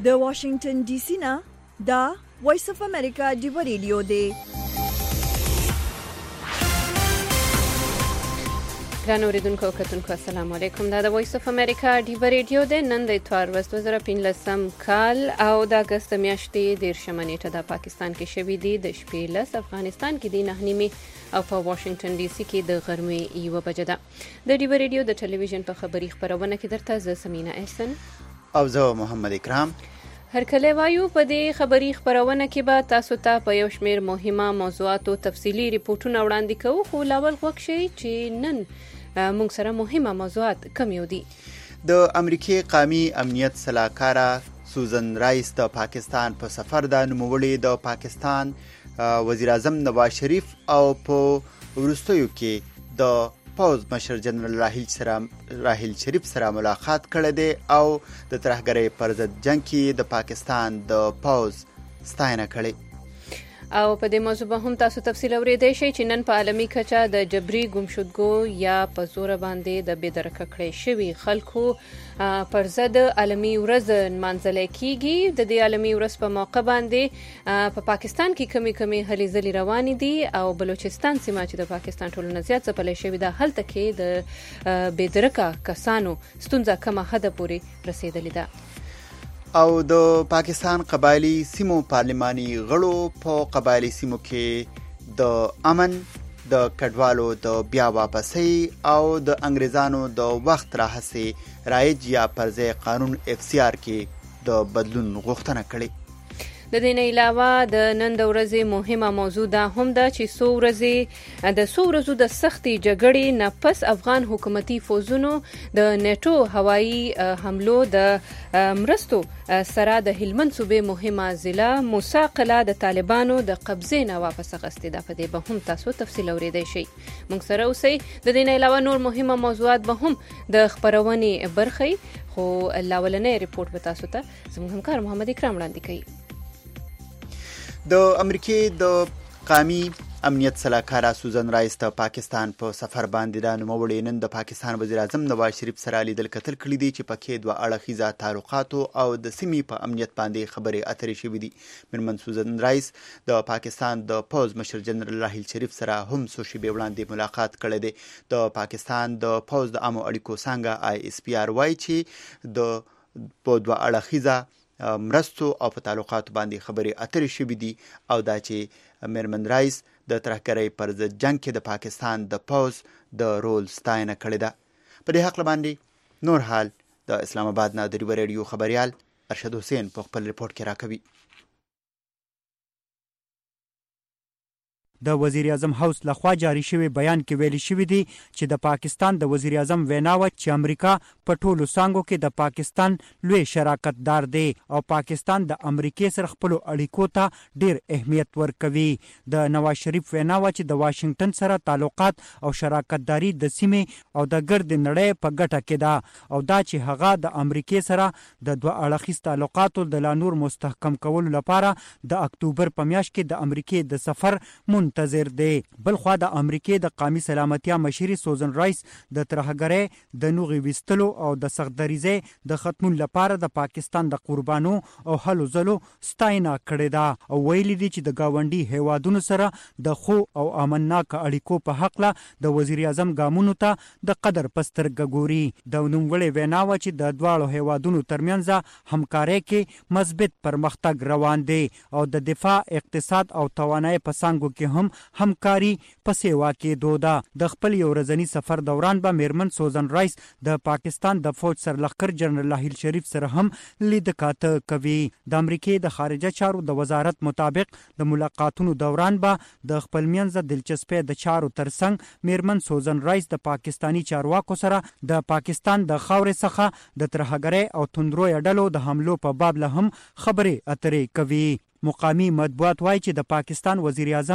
د واشنگټن ډي سي نه دا وایس اف امریکا ډیو ریډیو دی. ګران اوریدونکو او کتونکو السلام علیکم. دا د وایس اف امریکا ډیو ریډیو دی. نن د اتوار ورځ 2015 کال او د اگست میاشتې 13 نیټه د پاکستان کې شوې دي د شپې 10 افغانستان کې دی 9 او په واشنگټن ډي سي کې د غرمې 1 بجه ده. د ډیو ریډیو د ټلویزیون په خبري خبرونه کې درته زه سمینا احسن او زه محمد اکرام هر کله وایو. په دې خبري خبرونه کې به تاسو ته په یو شمېر مهمه موضوعاتو تفصیلي ریپورتونه وړاندې کوو، خو لاول غوښ شي چې نن موږ سره مهمه موضوعات کوم یو دي. د امریکای قومي امنیت سلاکاره سوزن رایس د پاکستان په سفر د نوموړي د پاکستان وزیر اعظم نواز شریف او په وروستیو کې د پوز مشر جنرال راحیل شریف سره ملاقات کړی دی او د ترهګرۍ پر ضد جنگ کې د پاکستان د پوز ستاینه کړې. او په دې موضوع به هم تاسو تفصیل اورېدای شئ چې نن په عالمي کچه د جبري ګمشدګو یا په زور باندې د بېدرکه کړې شوي خلکو پر ضد عالمي ورځ نمانځل کیږي. د دې عالمي ورځ په موقع باندې په پاکستان کې کمی هلې ځلې روانې دي او بلوچستان سیمه چې د پاکستان ټولنه زیات ځپلی شوې ده هلته کې د بېدرکه کسانو ستونزه کمه حده پورې رسېدلې ده. او د پاکستان قبایلی سیمو پارلماني غړو په قبایلی سیمو کې د امن د کډوالو د بیا واپسۍ او د انګریزانو د وخت راهیسې رایج یا پرځای قانون FCR کې د بدلون غوښتنه کړې. د دې نه علاوه د نن د ورځې مهمه موضوع دا هم ده چې څو ورځو د سختې جګړې نه پس افغان حکومتي فوزونو د نیټو هوایي حملو د مرستو سره د هلمند صوبې مهمه ضلع موسی قلعه د طالبانو د قبضې نه واپس اخیستې ده. په دې به هم تاسو تفصیل اورېدای شئ. موږ سره اوسئ. د دې نه علاوه نور مهمه موضوعات به هم د خپرونې برخې، خو لاولنی ریپورت به تاسو ته زموږ همکار محمد اکرام وړاندې کوي. د امریکای د قومي امنیت سلاکاره سوزن رایس د پاکستان په سفر باندې د نوموړي نن د پاکستان وزیر اعظم نواز شریف سره لیدل کتل کړي دي چې پکې دوه اړخیزه تعلقاتو او د سیمې په امنیت باندې خبرې اترې شوې دي. میرمن سوزن رایس د پاکستان د پوز مشر جنرال راحیل شریف سره هم څو شېبې وړاندې ملاقات کړی دی. د پاکستان د پوز د عامو اړیکو څانګه ISPR وایي چې د په دوه اړخیزه مرستو او په تعلقاتو باندې خبرې اترې شوې دي او دا چې میرمن رایس د ترهګرۍ پر ضد جنگ کې د پاکستان د پوز د رول ستاینه کړې ده. په دې حق باندې نور حال د اسلام آباد نه د ډیو ریډیو خبريال ارشد حسین په خپل ریپورت کې راکوي. د وزیر اعظم هاوس لخوا جاری شوی بیان کې ویل شوی دی چې د پاکستان د وزیر اعظم ویناوه چې امریکا په ټولو څانګو کې د پاکستان لوی شراکت دار دی او پاکستان د امریکای سره خپل اړیکو ته ډیر اهمیت ورکوي. د نواز شریف ویناوه چې د واشنگټن سره تعلقات او شراکت داری د سیمې او د ګرد نړۍ په ګټه کې ده او دا چې هغه د امریکای سره د دوه اړخیز تعلقاتو د لا نور مستحکم کولو لپاره د اکتوبر په میاشت کې د امریکای د سفر منتظر دی. بل خو د امریکای د قومي سلامتیا مشري سوزن رایس د ترهګرۍ د نوغي وستلو او د سختدریزۍ د ختمون لپاره د پاکستان د قربانو او هلو ځلو ستاینه کړې ده او ویلي دي چې د گاونډي هیوادونو سره د خو او امنناک اړیکو په حق له د وزیر اعظم ګامونو ته د قدر پسترګ ګوري. د نوموړي ویناوه چې د دواړو هیوادونو ترمنځ همکارۍ کې مثبت پرمختګ روان دی او د دفاع اقتصاد او توانایي په څانګو کې هم همکاري په سیوا کې دوده. د خپل یو ورځنی سفر دوران به میرمن سوزن رایس د پاکستان د فوج سرلښکر جنرال راحیل شریف سره هم لید کاته کوي. د امریکای د خارجه چارو د وزارت مطابق د ملاقاتونو دوران به د خپل منځ دلچسپي د چارو ترڅنګ میرمن سوزن رایس د پاکستانی چارواکو سره د پاکستان د خاورې څخه د ترهګرۍ او توندروي ډلو د حملو په باب له هم خبرې اترې کوي. مقامی مطبوعات وایي چې د پاکستان وزیر اعظم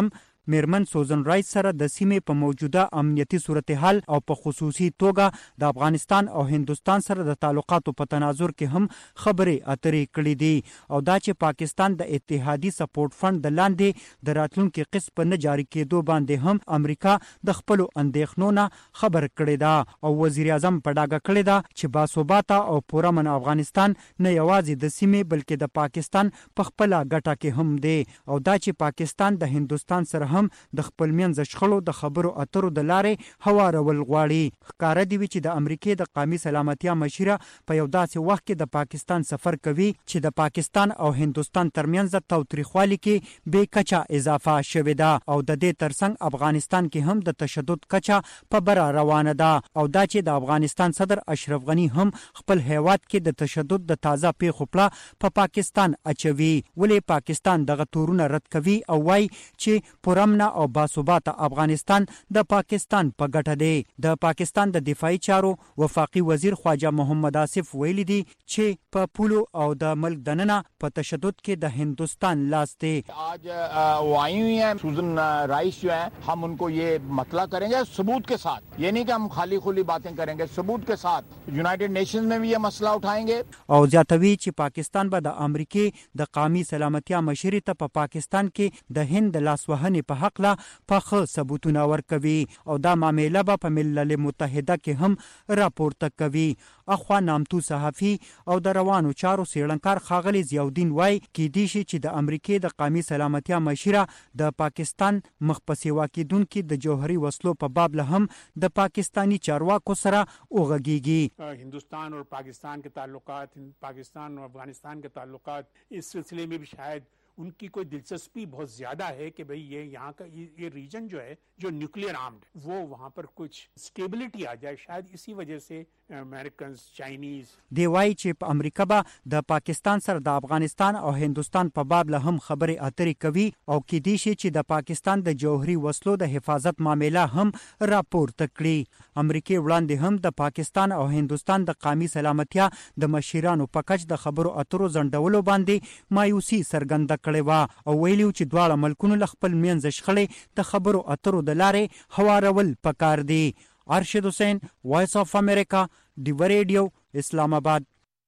میرمن سوزن رایس سره د سیمې په موجوده امنیتي صورتحال او په خصوصي توګه د افغانستان او هندوستان سره د تعلقاتو په تناظر کې هم خبرې اترې کړې دي او دا چې پاکستان د اتحادي سپورټ فند د لاندې د راتلونکي قسط په نه جاري کېدو باندې هم امریکا د خپل اندېښنو نه خبر کړی دا او وزیر اعظم په ډاګه کړی دا چې باثباته او پرامن افغانستان نه یوازې د سیمې بلکې د پاکستان په خپل ګټه کې هم دی او دا چې پاکستان د هندوستان سره هم د خپل منځ شخړو د خبرو اترو د لارې هوارول غواړي. ښکاره دی چې د امریکای د قومي سلامتیا مشیره په یو داسې وخت کې د پاکستان سفر کوي چې د پاکستان او هندوستان ترمنځ تاوتریخوالي کې بې کچه اضافه شوې ده او د دې ترڅنګ افغانستان کې هم د تشدد کچه په بره روانه ده او دا چې د افغانستان صدر اشرف غنی هم خپل هیواد کې د تشدد د تازه پیښو پړه په پاکستان اچوي. ولې پاکستان دغه تورونه رد کوي او وایي چې پرامن او باثباته افغانستان د پاکستان په ګټه دی. د پاکستان د دفاعي چارو وفاقي وزیر خواجه محمد آصف ویلي دي چې په پولو او د ملک دننه په تشدد کې د هندوستان لاس دی. आज वो आई हुई हैं सुजन राइस जो हैं, हम उनको ये मतला करेंगे सबूत के साथ, ये नहीं कि हम खाली खुली बातें करेंगे, सबूत के साथ यूनाइटेड नेशंस में भी ये मसला उठाएंगे. او زیاتوي چې پاکستان به د امریکای د قومي سلامتیا مشري ته په پاکستان کې د هند لاسوهنې په حق لا پخه ثبوتونه ورکوي او دا معاملې به په ملل متحده کې هم راپورته کوي. اخوا نامتو صحافي او د روانو چارو سیړنکار خاغلی ضیاءالدین وای کې دي چې د امریکای د قومي سلامتیا مشیره د پاکستان مخ په سیوا کېدونکو د جوهري وسلو په باب له هم د پاکستانی چارواکو سره اوغږیږي. हिंदुस्तान और पाकिस्तान के ताल्लुकात, पाकिस्तान और अफगानिस्तान के ताल्लुकात इस सिलसिले में भी शायद उनकी कोई दिलचस्पी बहुत ज्यादा है कि भाई ये यहाँ का ये रीजन जो है जो न्यूक्लियर आर्म्ड वो वहाँ पर कुछ स्टेबिलिटी आ जाए, शायद इसी वजह से अमेरिकन चाइनीज دی وایي چې په امریکا به د پاکستان سره د افغانستان او هندوستان په باب له هم خبرې اترې کوي او کې دي چې د پاکستان د جوهري وسلو د حفاظت معامله هم راپورته کړي. امریکای وړاندې هم د پاکستان او هندوستان د قومي سلامتیا د مشیرانو په کچ د خبرو اترو ځنډولو باندې مایوسي څرګنده کړې و او ویلي چې دواړه ملکونو له خپل منځ شخړې د خبرو اترو د لارې هوارول پکار دي. ارشد حسین، وائس آف امریکا، ډیو ریډیو، اسلام آباد.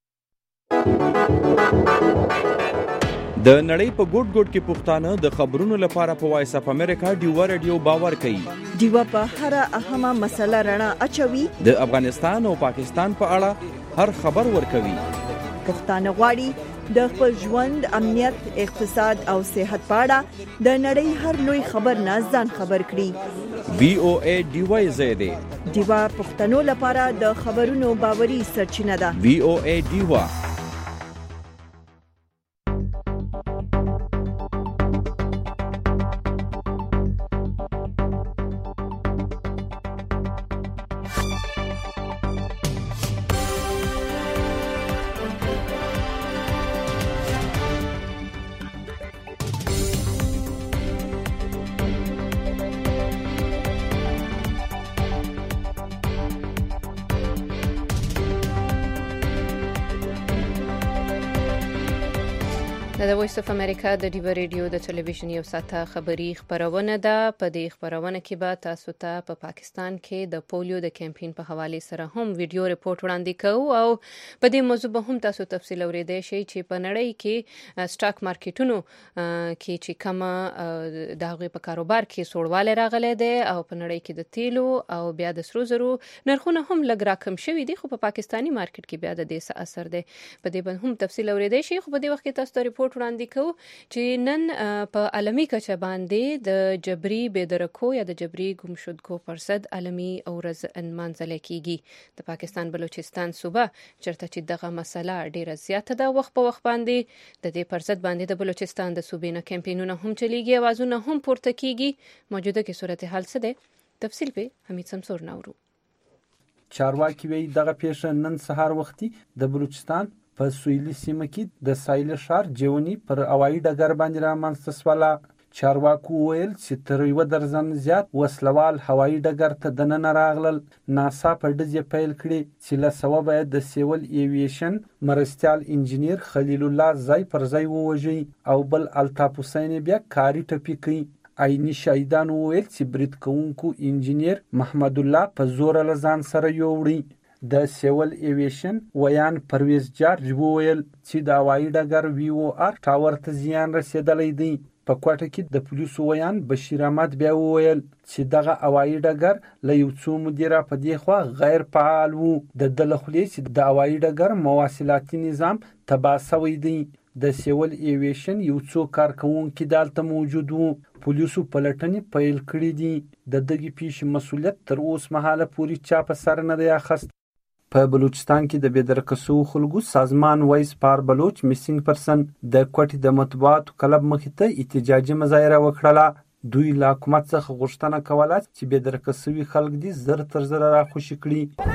د نړۍ په ګوټ ګوټ کې پښتانه د خبرونو لپاره په وایس اف امریکا ډیو ریډیو باور کوي. ډیو په هر اهمه مسله رڼا اچوي. د افغانستان او پاکستان په اړه هر خبر ورکوي. پښتانه غواړي د خپل ژوند، امنیت، اقتصاد او صحت په اړه د نړۍ هر لوی خبر نه ځان خبر کړي. VOA ډیو زیاده ډیو پښتنو لپاره د خبرونو باوري سرچینه ده. VOA ډیو. د وایس اف امریکا د ډیو ریډیو د ټلویزیون یو ساعته خبری خبرونه ده. په دې خبرونه کې به تاسو ته په پاکستان کې د پولیو د کمپاین په حواله سره هم ویډیو ریپورت وړاندې کوو او په دې موضوع به هم تاسو تفصیل اوریدئ شئ چې په نړۍ کې سټاک مارکیټونو کې چې کومه د هغوی په کاروبار کې سوړوالی راغلی دی او په نړۍ کې د تیلو او بیا د سرو زرو نرخونه هم لږ راکم شوي دي، خو په پاکستانی مارکیټ کې بیا د دې څه اثر دی په دې باندې هم تفصیل اوریدئ شئ. خو په دې وخت کې تاسو ته ریپورت وړاندې کوو چې نن په عالمي کچه باندې د جبري بېدرکو یا د جبري ګمشدګو پر ضد عالمي ورځ نمانځل کیږي. د پاکستان بلوچستان صوبه چرته چې دغه مسله ډیره زیاته ده، وخت په وخت باندې د دې پر ضد باندې د بلوچستان د صوبې نه کمپاینونه هم چلیږي، اوازونه هم پورته کیږي. موجوده کې صورتحال څه ده تفصیل په حمید سمسور نورو. چارواکي وی دغه پیښه نن سهار وختي د بلوچستان په سویلي سیمه کې د سایل شهر جیونی پر هوایي ډګر باندې رامنځته شوله. چارواکو ویل چې تر 1 درجن زیات وسلوال هوایي ډګر ته دننه راغلل. ناسا په ډزې پیل کړې چې له سببه د سیول ایویشن مرستیال انجینیر خلیل الله ځای پر ځای ووژي او بل الطاف حسین بیا کاری ټپي کوي. عیني شاهدان وویل چې برید کوونکو انجینیر محمد الله په زور له ځان سره یووړی. د سیول ایویشن ویان پرویز جارج وویل چې د هوایي ډګر VOR ټاور ته زیان رسېدلی دی. په کوټه کې د پولیسو ویان بشیر احمد بیا وویل چې دغه هوایي ډګر له یو څو مودې را په دې خوا غیر فعال و. د ده له خولې چې د هوایي ډګر مواصلاتي نظام تباه سوی دی. د سیول ایویشن یو څو کارکوونکي دلته موجود وو. پولیسو پلټنې پیل کړي دي. د دغې پیښې مسؤلیت تر اوس مهاله پورې چا په سر نه دی اخیستی. په بلوچستان کې د بېدرکه شوو خلکو سازمان وایس پار بلوچ میسنګ پرسن د کوټې د مطبوعاتو کلب مخې ته احتجاجي مظاهره وکړله. دوی له حکومت څخه غوښتنه کوله چې بېدرکه شوي خلک دې زر تر زره راخوشي کړي.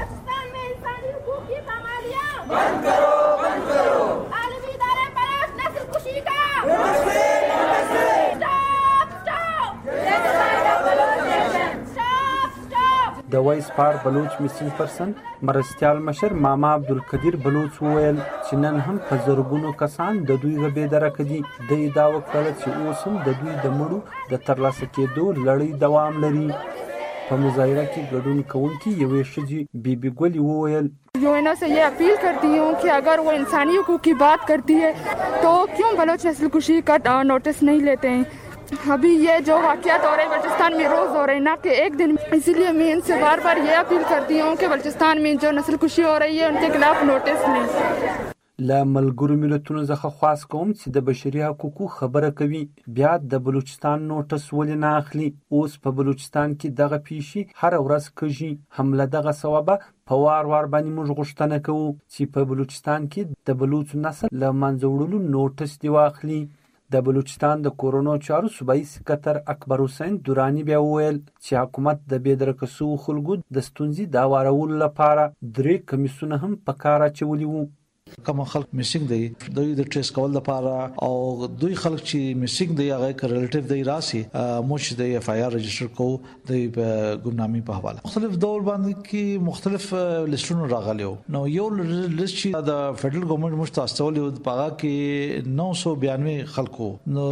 د وایس پار بلوچ میسنګ پرسن مرستیال مشر ماما عبدالقدیر بلوچ وویل چې نن هم په زرګونو کسان د دوی له بېدرکه دي. د ادعا وکړه چې اوس هم د دوی د مړو د ترلاسه کېدو لړۍ دوام لري. په مظاهره کې ګډون کوونکي یوې ښځې بیبي ګلې وویل यूएनओ से ये अपील करती हूँ कि अगर वो इंसानी हकूक़ की बात करती है तो क्यों बलोच नस्ल कुशी का नोटिस नहीं लेते हैं. अभी ये जो वाक़यात हो रहे हैं बलूचिस्तान में रोज़ हो रहे हैं, ना कि एक दिन. इसीलिए मैं इनसे बार बार ये अपील करती हूँ कि बलूचिस्तान में जो नस्ल कुशी हो रही है उनके खिलाफ नोटिस लें. له ملګرو ملتونو څخه خواست کوم چې د بشري حقوقو خبره کوي بیا د بلوچستان نوټس ولې نه اخلي. اوس په بلوچستان کې دغه پیښې هره ورځ کېږي. هم له دغه سببه په وار باندې موږ غوښتنه کوو چې په بلوچستان کې د بلوچ نسل له منځه وړلو نوټس دې واخلي. د بلوچستان د کورونو چارو صوبایي سکرټر اکبر حسین دورانی بیا وویل چې حکومت د بېدرکه شوو خلکو د ستونزې د هوارولو لپاره 3 کمیسونه هم په کار اچولي وو. کوم خلک میسنګ دی دوی د ټریس کول لپاره او دوی خلک چې میسنګ دی هغه ک ریلیټیو دی راسي موږ د اف آی آر رجستر کو د ګمنامي په حواله مختلف ډول باندې کې مختلف لیستونو راغلیو. نو یو لیست چې د فدرل ګورنمنت مستاسول یو پاغه کې 992 خلکو نو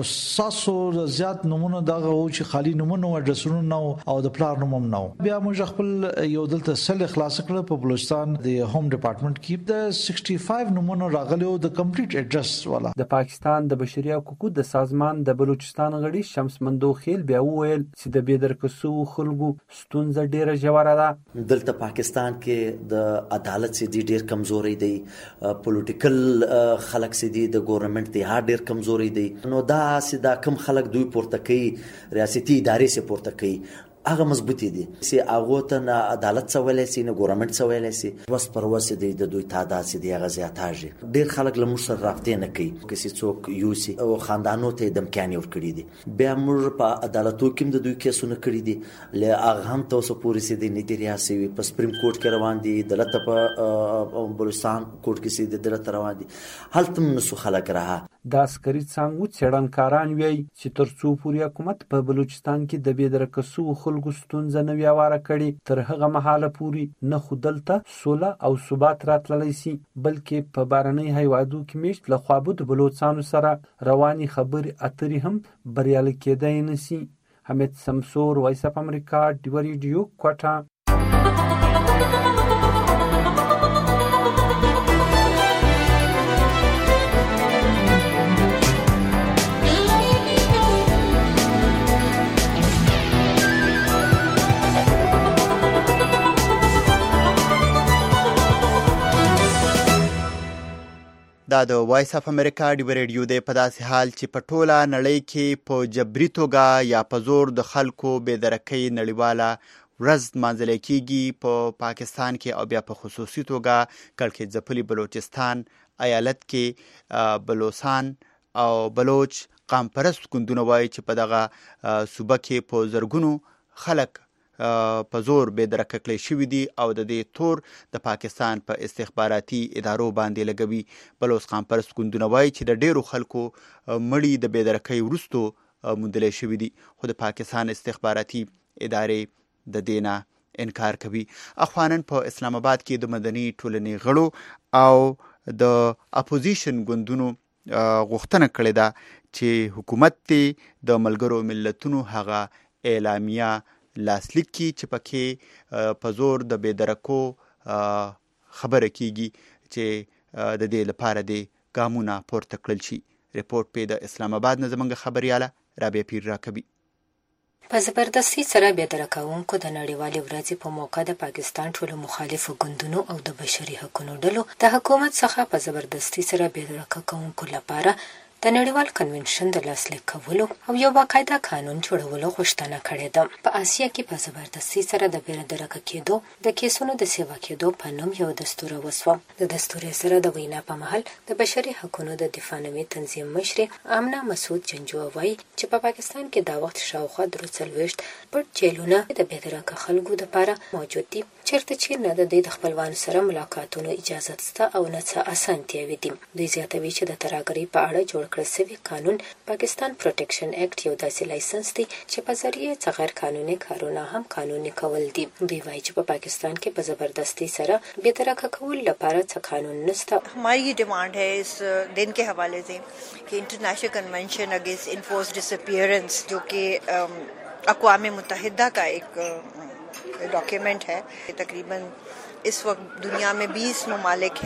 700 زیات نمونه دغه او چې خالی نمونه او اډرسونو نو او د پلان نوم نو. بیا موږ خپل یو دلته سل خلاص کړ په بلوچستان د هوم ډپارټمنټ کې د 65 نمونه راغلیو د کمپلیټ اډرس والا. د پاکستان د بشري حقوقو د سازمان د بلوچستان غړي شمس مندوخیل بیا وویل چې د بېدرکه شوو خلکو ستونزه ډیره ژوره ده. دلته پاکستان کې د عدالت سي دي ډیر کمزوري دی، پولیټیکل خلک سي دي د ګورنمنت دی هار ډیر کمزوري دی. نو دا سیدا کم خلک دوی پورته کوي ریاستي ادارې سي پورته کوي هغه مضبوطی دي سي هغه ته نه عدالت څولې سي نه ګورنمنت څولې سي وس پر وس دي د دوی تعداد سي دي هغه زیاتاږي. ډیر خلک له موږ سره رابطه نه کوي کسي څوک یو سي او خاندانو ته د امکان ور کړی دي. بیا موږ په عدالتو کې د دوی کیسونه کړی دي له هغه هم تاسو پوری سي دي نتیریا سي په سپریم کورټ کې روان دي دلته په بلوچستان کورټ کې سي دي دلته روان دي هلته نسو خلک راه د عسکري څانګو څېړنکاران وایي چې تر څو پورې حکومت په بلوچستان کې د بېدرکه شوو خلکو ستونزه نه وي هواره کړې تر هغه مهاله پورې نه خو دلته سوله او ثبات راتللی سي بلکې په بهرنۍ هیوادو کې میشت له خوابود بلوچستانو سره رواني خبرې اترې هم بریالي کېدای نه سي. حمید سمسور وایس اف امریکا ډیو ریډیو کوټه. دا د وایس اف امریکا ډیو ریډیو دی په داسې حال چې په ټوله نړۍ کې په جبري توګه یا په زور د خلکو بېدرکۍ نړیواله ورځ لمانځل کېږي. په پاکستان کې او بیا په خصوصي توګه کړکېچ ځپلي بلوچستان ایالت کې بلوچستان او بلوچ قام پرست ګوندونه وایي چې په دغه صوبه کې په زرګونو خلک په زور بېدرکه کړی شوي دي او د دې تور د پاکستان په استخباراتي ادارو باندې لګوي. بلوچ قام پرست ګوندونه وایي چې د ډیرو خلکو مړي د بېدرکۍ وروستو موندلی شوي دي خو د پاکستان استخباراتي ادارې د دې نه انکار کوي. اخوانن په اسلام آباد کې د مدني ټولنې غړو او د اپوزیشن ګوندونو غوښتنه کړې ده چې حکومت د ملګرو ملتونو هغه اعلامیه لاسلیک کړي چې پکې په زور د بېدرکو خبره کیږي چې د دې لپاره د ګامونه پورته کړل شي. ریپورت په د اسلام آباد نه زموږ خبرياله رابعه پیر راکبي. په زبردستي سره بېدرکوونکو د نړیوالې ورځې په موقع د پاکستان ټولو مخالفو ګوندونو او د بشري حقوقو ډلو د حکومت څخه په زبردستي سره بېدرکوونکو لپاره د نړیوال کنونشن د لاسلیک کولو او یو باقاعده قانون جوړولو غوښتنه کړې ده. په آسیا کې په زبردستي سره د بېدرکه کېدو د کیسونو د سیوا کېدو په نوم یو دستور وسوه. د دستور سره د وینا په مهال د بشري حقوقو د دفاع نومي تنظیم مشر آمنه مسعود جنجو وایي چې په پاکستان کې دا وخت شاوخوا 43 پټ جیلونه د بېدرکه خلکو لپاره موجود دي چیرته چې نه د خپلوانو سره ملاقاتونو اجازه شته او نه څه اسانتیاوې دي. دوی زیاتوي چې د ترهګرۍ په اړه جوړ کړل شوی قانون پاکستان پروټیکشن اکټ یو داسې لایسنس دی چې په ذریعه څخه غیر قانوني کارونه هم قانوني کول دي. دوی وایي چې په پاکستان کې په زبردستی سره بېدرکه کول لپاره څه قانون نشته. हमारी ये डिमांड है इस दिन के हवाले से कि international convention against enforced disappearance जो कि अक़वाम मुत्तहिदा का एक डॉक्यूमेंट है. तकरीबन इस वक्त दुनिया में 20 ममालिक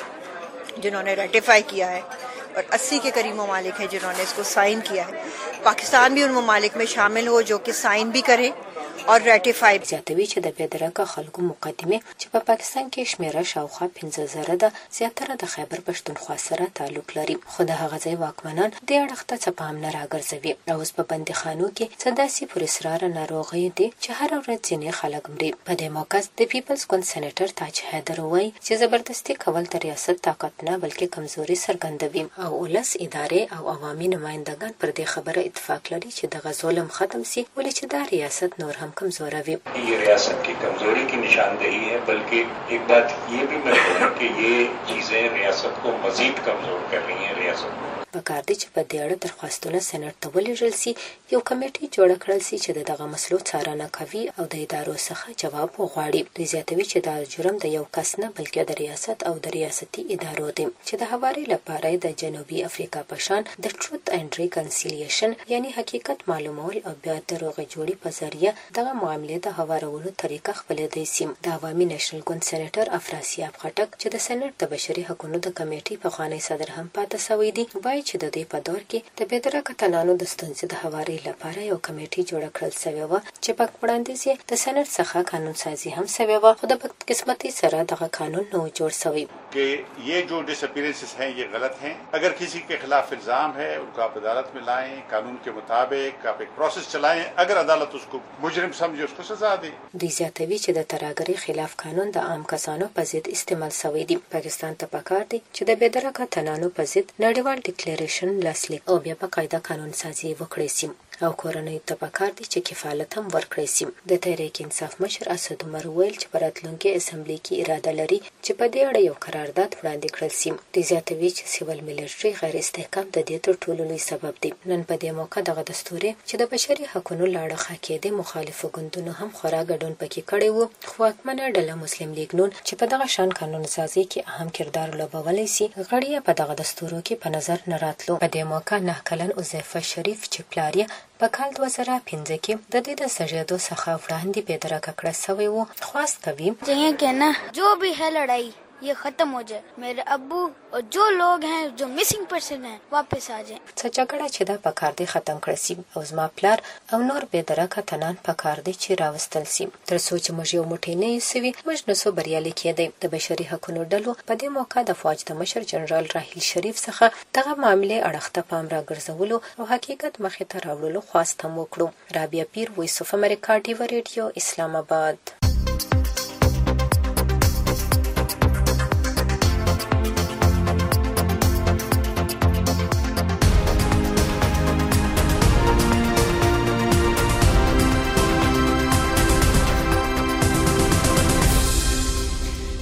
हैं जिन्होंने रेटिफाई किया है और 80 के करीब ममालिक हैं जिन्होंने इसको साइन किया है. पाकिस्तान भी उन ममालिक में शामिल हो जो कि साइन भी करें और रेटिफाई. زیاتوي چې د بېدرکه خلکو مقدمه چې په پاکستان کې شمیره شاوخوا 15,000 ده زیاتره د خیبر پښتونخوا سره تعلق لري. خو د هغه ځای واکمنان د اړخ ته څه پام نه راګرځوي. اوس په بندیخانو کې څه داسې پر اصرار ناروغي دي چې هر ورځ ځینې خلک مري. په دې موقع د پیپلز ګوند سېنیټر تاج حیدر وایي چې زبردستي کول د ریاست طاقت نه بلکې کمزوري څرګندوي او ولس ادارې او عوامي نمائندگان پر دې خبره اتفاق لري چې دغه ظلم ختم شي ولې چې دا ریاست نور هم कमजोरावी. ये रियासत की कमजोरी की निशानदेही है बल्कि एक बात ये भी मैं कहूँ कि ये चीजें रियासत को मजीद कमजोर कर रही हैं. रियासत پکار دی چې په دې اړه درخواستونه سېنات ته ولېږل شي یو کمیټه جوړ کړل شي چې دغه مسلو څارنه کوي او د ادارو څخه جواب وغواړي. دوی زیاتوي چې دا جرم د یو کس نه بلکې د ریاست او د ریاستي ادارو دی چې د هواري لپاره د جنوبي افریقا په شان د ټروت اینڈ ریکنسیلیشن یعنی حقیقت معلومول او بیا د روغې جوړې په ذریعہ دغه معاملې د هوارولو طریقه خپلېدای شي. د عوامي نېشنل ګوند سېنیټر افراسیاب خټک چې د سېنات د بشري حقوقو د کمیټې پخوانی صدر هم پاتې شوی دی وایي چې د دې په دور کې د بېدرکه تنانو د ستونزې د هواري لپاره یو کمیټه جوړ کړل شوې وه چې په وړاندیز یې د سېنات څخه قانون سازي هم شوې وه خو د بدقسمتۍ سره دغه قانون نو جوړ شوی. कि ये जो डिसअपीयरेंसेस हैं ये गलत हैं. अगर किसी के खिलाफ इल्जाम है उनको आप अदालत में लाएं, कानून के मुताबिक आप एक प्रोसेस चलाएं. अगर अदालत उसको मुजरिम समझे उसको सजा दे. دوی زیاتوي چې د ترهګرۍ خلاف قانون د عام کسانو په ضد استعمال شوی دی. پاکستان ته پکار دی چې د بېدرکه تنانو په ضد نړیوال ډیکلیریشن لاسلیک او بیا په قاعده قانون سازي وکړي سي او کورنۍ ته پکار دي چې کفالت هم ورکړي سي. د تحریک انصاف مشر اسد عمر ویل چې په راتلونکي اسمبلی کې اراده لري چې په دې اړه یو قرارداد وړاندې کړل سي. د زیاتوي چې سیول ملټري غیر استحکام د دې تر ټولو لوی سبب دی. نن په دې موقع دغه دستور چې د بشري حقوقو لاړه کې د مخالفو ګوندونو هم خورا ګډون پکې کړی وو. خو واکمنه ډله مسلم لیگ نون چې په دغه شان قانون سازي کې اهم کردار لوبولی سي غړي په دغه دستورو کې په نظر نه راتلو. په دې موقع 9 کلن عزیفه شریف چې پلاریه په کال 2015 کې د دې د سجدو څخه وړاندې بېدرکه کړه شوی وو. خواست کوي چې کنا جو بھی ہے لڑائی ये खत्म हो जाए. मेरे अब्बू और जो लोग हैं जो मिसिंग पर्सन हैं वापस आ जाएं. څه جګړه چې دا پکار دی ختم کړی سي او زما پلار او نور بېدرکه تنان پکار دی چې راوستل سي. تر څو چې موږ یو موټی نه یوسوي موږ نسو بریالي کېدی. د بشري حقوقو ډلو په دې موقع د فوج د مشر جنرال راحیل شریف څخه دغه معاملې اړخ ته پام راګرځولو او حقیقت مخې ته راوړلو خواست هم وکړو. رابعه پیر وایس اف امریکا ډیو ریډیو اسلام آباد.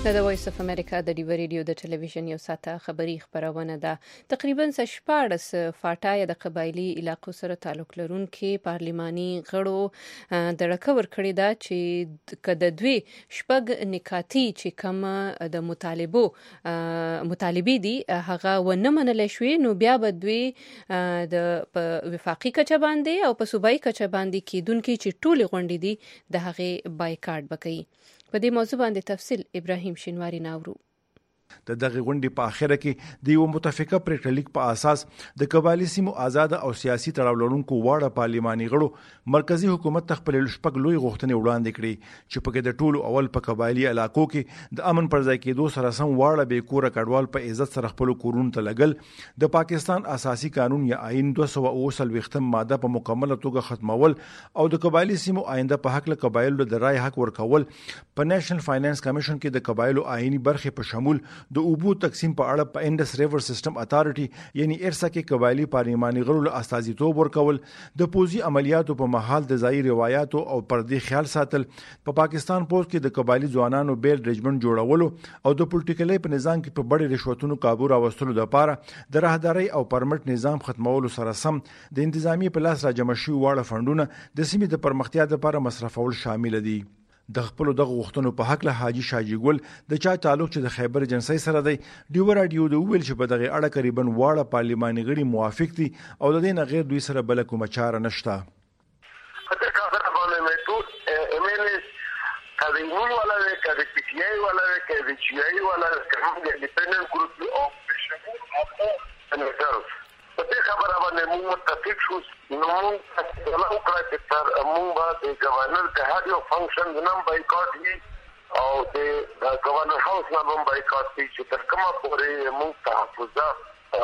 د وایس اف امریکا د ډیو ریډیو د ټلویزیون یو ساعته خبری خبرونه ده. تقریبا 14 فاټای د قبایلی علاقو سره تعلق لرونکي پارلماني غړو د رکور کړی دا چې کده دوی شپږ نکاتی چې کوم د مطالبه دي هغه ونه منل شوی، نو بیا به دوی د وفاقي کچه باندې او په صوبایي کچه باندې کیدونکي چې ټول غونډې دي د هغه بایکاټ وکړي. په دې موضوع باندې تفصیل ابراهیم شینواری ناورو. د دغه غونډې په اخره کې د یو متفقه پریکړلیک په اساس د قبایلی سیمو آزاد او سیاسي تړاو لرونکو واړه پارلماني غړو مرکزی حکومت خپل شپږ لوی غوښتنې وړاندې کړې چې په کې د ټولو اول په قبایلی علاقو کې د امن پر ځای کېدو سره سم واړه به کور کډوال په عزت سره خپل کورونو ته لګل، د پاکستان اساسي قانون یا آئین 230 ماده په مکمله توګه ختمول او د قبایلی سیمو آینده په حق له قبایلو د رای حق ورکول، په نېشنل فاینانس کمیشن کې د قبایلو آئینی برخې په شمول د اوبو تقسیم په اړه په انډس ریور سیستم اتارټي یعنی ارسا کې قبایلی پارلماني غړو له استازیتوب ورکول، د پوزي عملیاتو په محل د ځای روایتو او پردي خیال ساتل، په پاکستان پوز کې د قبایلی ځوانانو بیل رجمنټ جوړولو او د پولیټیکلي په نظام کې په بڑې رشوتونو کابو راوستلو لپاره د راهداري او پرمټ نظام ختمولو سره سم د انتظامی په لاس راجمع شوی واړه فندونه د سیمې د پرمختیا لپاره مصرفول شامل دي. د خپل دغه غوښتنو په حق له حاجی شاجی ګل د چا تعلق چې د خیبر ایجنسی سره دی ډیو رادیو د ویل چې په دغه اړه قریبا واړه پارلماني غړي موافق دي او د دې نه غیر دوی سره بل کومه چاره نشته. کدیمون والا ہے کدی پی ٹی آئی والا ہے کدی جی آئی والا ہے کدی انڈیپینڈنٹ گروپ آف بشمول آف سینیٹرز په دې خبره باندې موږ متفق شو. نو موږ وکړه چې تر موږ د گورنر د هر یو فنکشن نام بایکاټ وي او د گورنر هاوس نام بایکاټ وي چې تر کومه پورې موږ تحفظات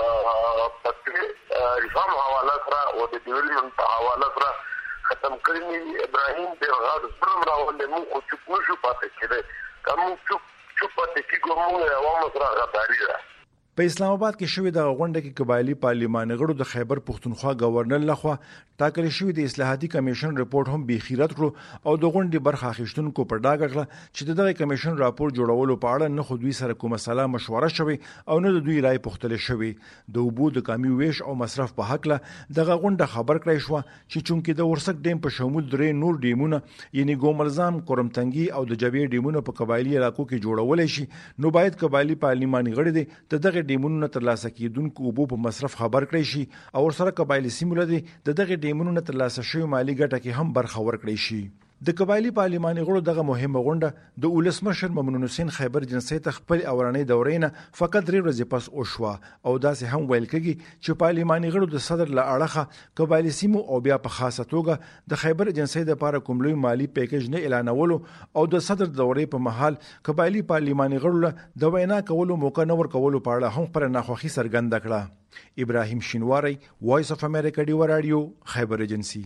په ریفارم حواله سره او د ډیولپمنٹ په حواله سره ختم کړی. ابراهیم د غاړو ظلم راولې موږ چوپ نشو پاتې کېدای، کوم چوپ پاتې کېږو موږ عوامو سره غداري ده. په اسلام آباد کې شوې د غونډه کې قبایلی پارلماني غړو د خیبر پښتونخوا گورنر لخوا ټاکل شوی د اصلاحاتي کمیشن رپورت هم بخیرت کړو او د غونډې برخه اخیستونکو په ډاګه کړه چې دغه کمیشن راپور جوړولو په اړه نه خو دوی سره کومه مسله مشوره شوي او نه د دوی رائے پوښتل شوی. د اوبو د کمی ویش او مصرف په حق له دغه غونډه خبر کړی شو چې چونکې د ورسک ډیم په شمول درې نور ډیمونه یعنی ګومرزام، کورمتنګي او د جبې ډیمونه په قبایلی علاقو کې جوړول شي، نو باید قبایلی پارلماني غړي د دغه ډیمونو ترلاسه کیدونکو اوبو په مصرف خبر کړی شي او ورسره قبایلی سیمو لدی د دغه ډیمونو ترلاسه شوی مالی ګټه کې هم برخه ورکړی شي. د قبایلی پارلماني غړو دغه مهمه غونډه د ولسمشر ممنون حسین خیبر جنسي ته خپل اوراني دورې نه فقط 3 ورځې پس وشوه او داسې هم ویل کېږي چې پارلماني غړو د صدر له اړخه قبایلی سیمو او بیا په خاصه توګه د خیبر جنسي د لپاره کوم لوی مالی پیکیج نه اعلانولو او د صدر دورې په محل قبایلی پارلماني غړو له د وینا کولو موقع نه ورکولو په اړه هم پر ناخوښي څرګنده کړه. ابراهیم شینواری، وایس اف امریکا ډیو رادیو، خیبر ایجنسی.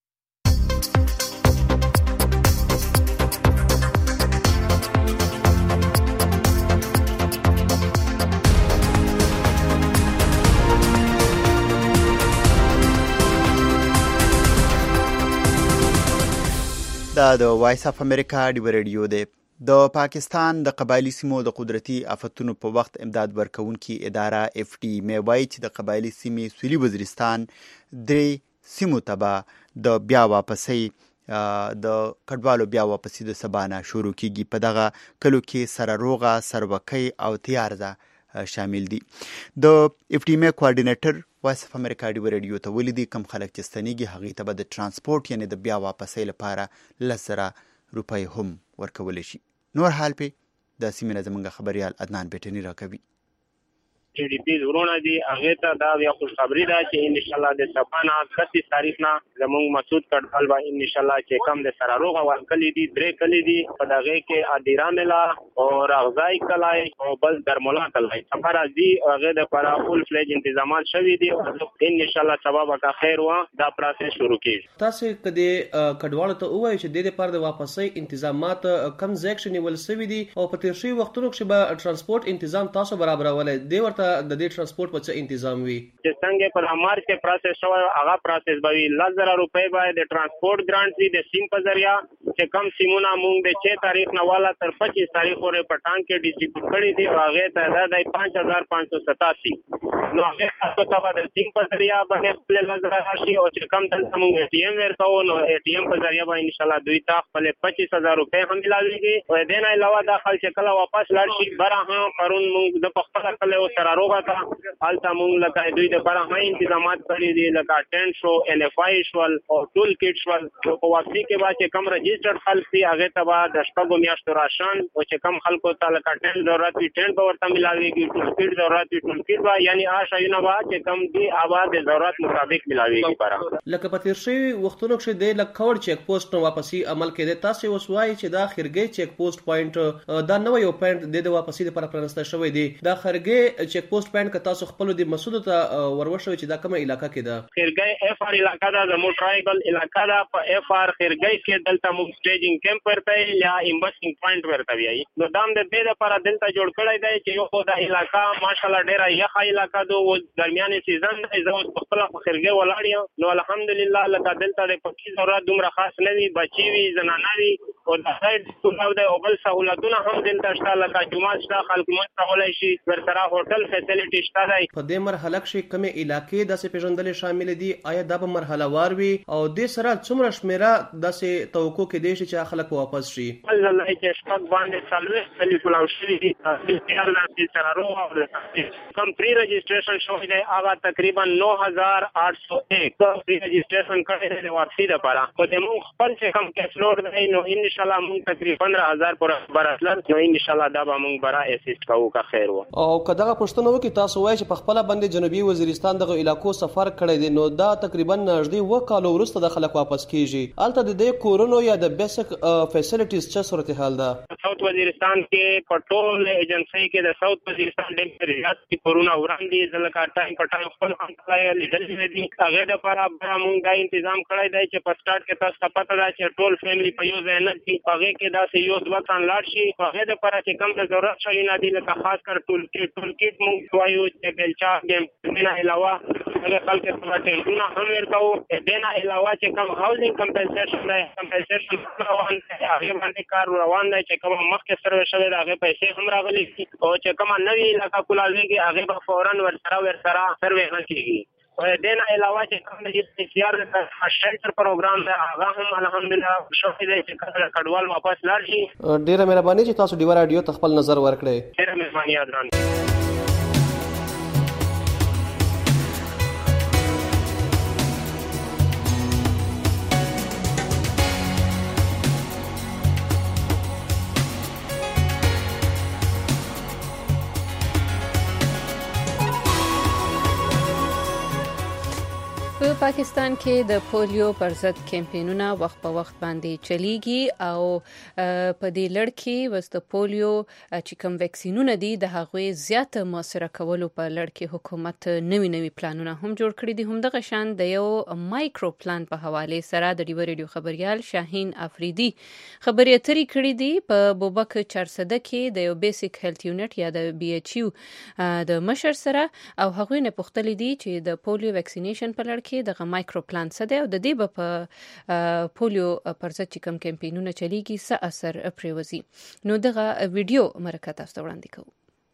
دا د وایس اف امریکا ډیو ریډیو دی. د پاکستان د قبایلی سیمو د قدرتي آفتونو په وخت امداد ورکوونکي اداره اف ټي مې وایي چې د قبایلی سیمې سویلي وزیرستان درې سیمو ته به د بیا واپسۍ د کډوالو بیا واپسي د سبانه شروع کیږي. په دغه کلو کې سره روغه، سروکۍ او تیارزه شامل دي. د اف ټي مې کوارډینیټر وایس اف امریکا ډیو ریډیو ته ولیدي کم خلک چې ستنیږي هغې ته به د ترانسپورټ یعنی د بیا واپسۍ لپاره 10,000 روپۍ هم ورکولی شي. نور حال پې د سیمې نه زموږ خبریال عدنان بیټني راکوي. چې د دې ورونه دي هغه ته دا یو خوشخبری ده چې ان شاء الله د سبانه 31 تاریخ نه زموږ مسعود کډوال به ان شاء الله چې کم د سره روغه ورکلي دي، درې کلی دي په دغه کې ادیراملا او راغزای کلای او بل درمولا کلای سفر ازي هغه د لپاره فول فلیج تنظیمات شوي دي او ان شاء الله سبب کا خیر وا دا پروسس شروع کیږي. تاسو کدي کډوال ته وایي چې د لپاره د واپسۍ تنظیمات کم ځکشن ول سوي دي او په تیر شي وختونو کې به ترانسپورت تنظیم تاسو برابرولای دی ورته د دې ترانسپورت په څه تنظیم وي چې څنګه په مارچ کې پروسس شوی هغه پروسس به 10,000 روپۍ باید د ترانسپورت ګرانټ وي د سیم په ذریعہ چې کم سیمونه موږ د 6 تاریخ نه والا تر 25 تاریخ پورې په ټانک کې ډیسټریبیوټ کړی دي او هغه تعداد 5587 نو هغه تاسو ته د سیم په ذریعہ باندې خپل لږ راشي او چې کم دلته موږ اے ټي ایم ورکو نو اے ټي ایم په ذریعہ باندې ان شاء الله دوی ته خپل 25,000 روپۍ هم ملاويږي او د نه علاوه د خپل چې کله واپس لاړ شي براه پرون موږ د خپل کله او سره روغه تا حالت موږ لکه دوی د براه انتظامات کړی دي لکه ټینټ شو ان اف آی شو او ټول کټ شو په واپسی کې بعد چې کم رجسټرډ خلک دي هغه ته بعد د شپږو میاشتو راشن او چې کم خلکو ته لکه ټینټ ضرورت وي ټینټ به ورته ملاويږي ټول کټ ضرورت وي ټول کټ به یعنی آشایونه بعد چې کم دي آباد د ضرورت مطابق ملاويږي براه لکه په تیر شوي وختونو کې د لکوړ چیک پوسټ نو واپسی عمل کېده تاسو وسوای چې دا خرګي چیک پوسټ پوینټ دا نو یو پوینټ د واپسی لپاره پرانسته شوی دی دا خرګي چیک پوسټ پوینټ که تاسو خپل د مسعود ته ورورشوي چې دا کومه علاقہ کې ده خرګي اف ار علاقہ دا زمو ټرایبل علاقہ دا په اف ار خرګي کې دلته مو سټیجینګ کیمپ ورته یا انویسټینګ پوینټ ورته وی نو دام د دې لپاره دلته جوړ کړی دی چې یو دا علاقہ ماشاءالله ډیره یخ علاقہ دو درمیاني سیزن دی زو خپل خرګي ولاړ نو الحمدلله لکه دلته د پکی ضرورت دومره خاص نه وي بچي وي زنانه وي او د سایډ سټول د او بل سہولتونه هم دلته شته لکه جمعه شته خلک مونږ کولای شي ورسره هوټل فیسیلیټي شته دی په دې مرحله کې کومه علاقې داسې پیژندل شامل دي آیا دا په مرحله وار وي او د سره څومره شمیره داسې توقع کې دي چې خلک واپس شي الله چې شپږ باندې سالوي ټلیفون شوی دي چې سره روغ کم پری رجسټریشن شوی دی هغه تقریبا 9801 پری رجسټریشن کړی دی واپسی لپاره په دې مون خپل چې کم کیش لوډ دی نو ان شاء الله مون تقریبا 15,000 پر براتل نو ان شاء الله دا به مون برا اسیست کوو کا خیر وو او کداغه پښتنو کې تاسو وایي چې په خپل باندې جنوبي وزیرستان دغه علاقو سفر کړی دی نو دا تقریبا نږدې وکالو وروسته د خلک واپس کیږي البته د دې کورونو یا د بیسیک فیسیلیټیز څه صورتحال ده ساوث وزیرستان کې پټول ایجنسی کې د ساوث وزیرستان د ریاست کې کورونه وړاندې ځلکه ټایم پټایم خپل همکاري لیدل دي هغه د لپاره مونږ دا تنظیم کړی دی چې په سٹارټ کې تاسو پته ده چې ټول فیملی په یو ځای نه دي هغه کې دا سې یو ځوان لاړ شي هغه د لپاره چې کوم د ضرورت شي نه دي لکه خاص کر ټول کټ مونږ وایو چې بلچا ګیم نه علاوه هغه خلک ته ټینګونه هم ورکو دنه علاوه چې کوم هاوسینګ کمپنسیشن دی کمپنسیشن روان دی هغه باندې کار روان دی چې کوم مخکې سروې شوی دا هغه پیسې هم راغلي او چې کوم نوې علاقہ کولاږي هغه به فورن ورسره سروې کیږي او دنه علاوه چې کوم د سیار د شلټر پروګرام دی هغه هم الحمدلله شوی دی چې کډوال واپس لاړ شي ډیره مهرباني چې تاسو ډیوه رادیو ته خپل نظر ورکړئ ډیره مهرباني ادران په پاکستان کې د پولیو پر ضد کمپاینونه وخت په وخت باندې چلیږي او په دې لړ کې وست پولیو چې کوم ویکسینونه دي د هغوی زیات موثره کولو په لړ کې حکومت نوي پلانونه هم جوړ کړي دي هم دغه شان د یو مایکرو پلان په حواله سره د ډیو ریډیو خبريال شاهین افریدي خبري اترې کړې دي په بوبک 400 کې د یو بیسیک هیلث یونټ یا د بي ایچ یو د مشر سره او هغوی نه پوښتلې دي چې د پولیو ویکسینیشن په لړ کې دغه مایکرو پلان څه دی او د دې په پولیو پر ضد چې کوم کمپاینونه چلیږي څه اثر پریوزي نو دغه ویډیو مرکه تاسو وړاندې کوو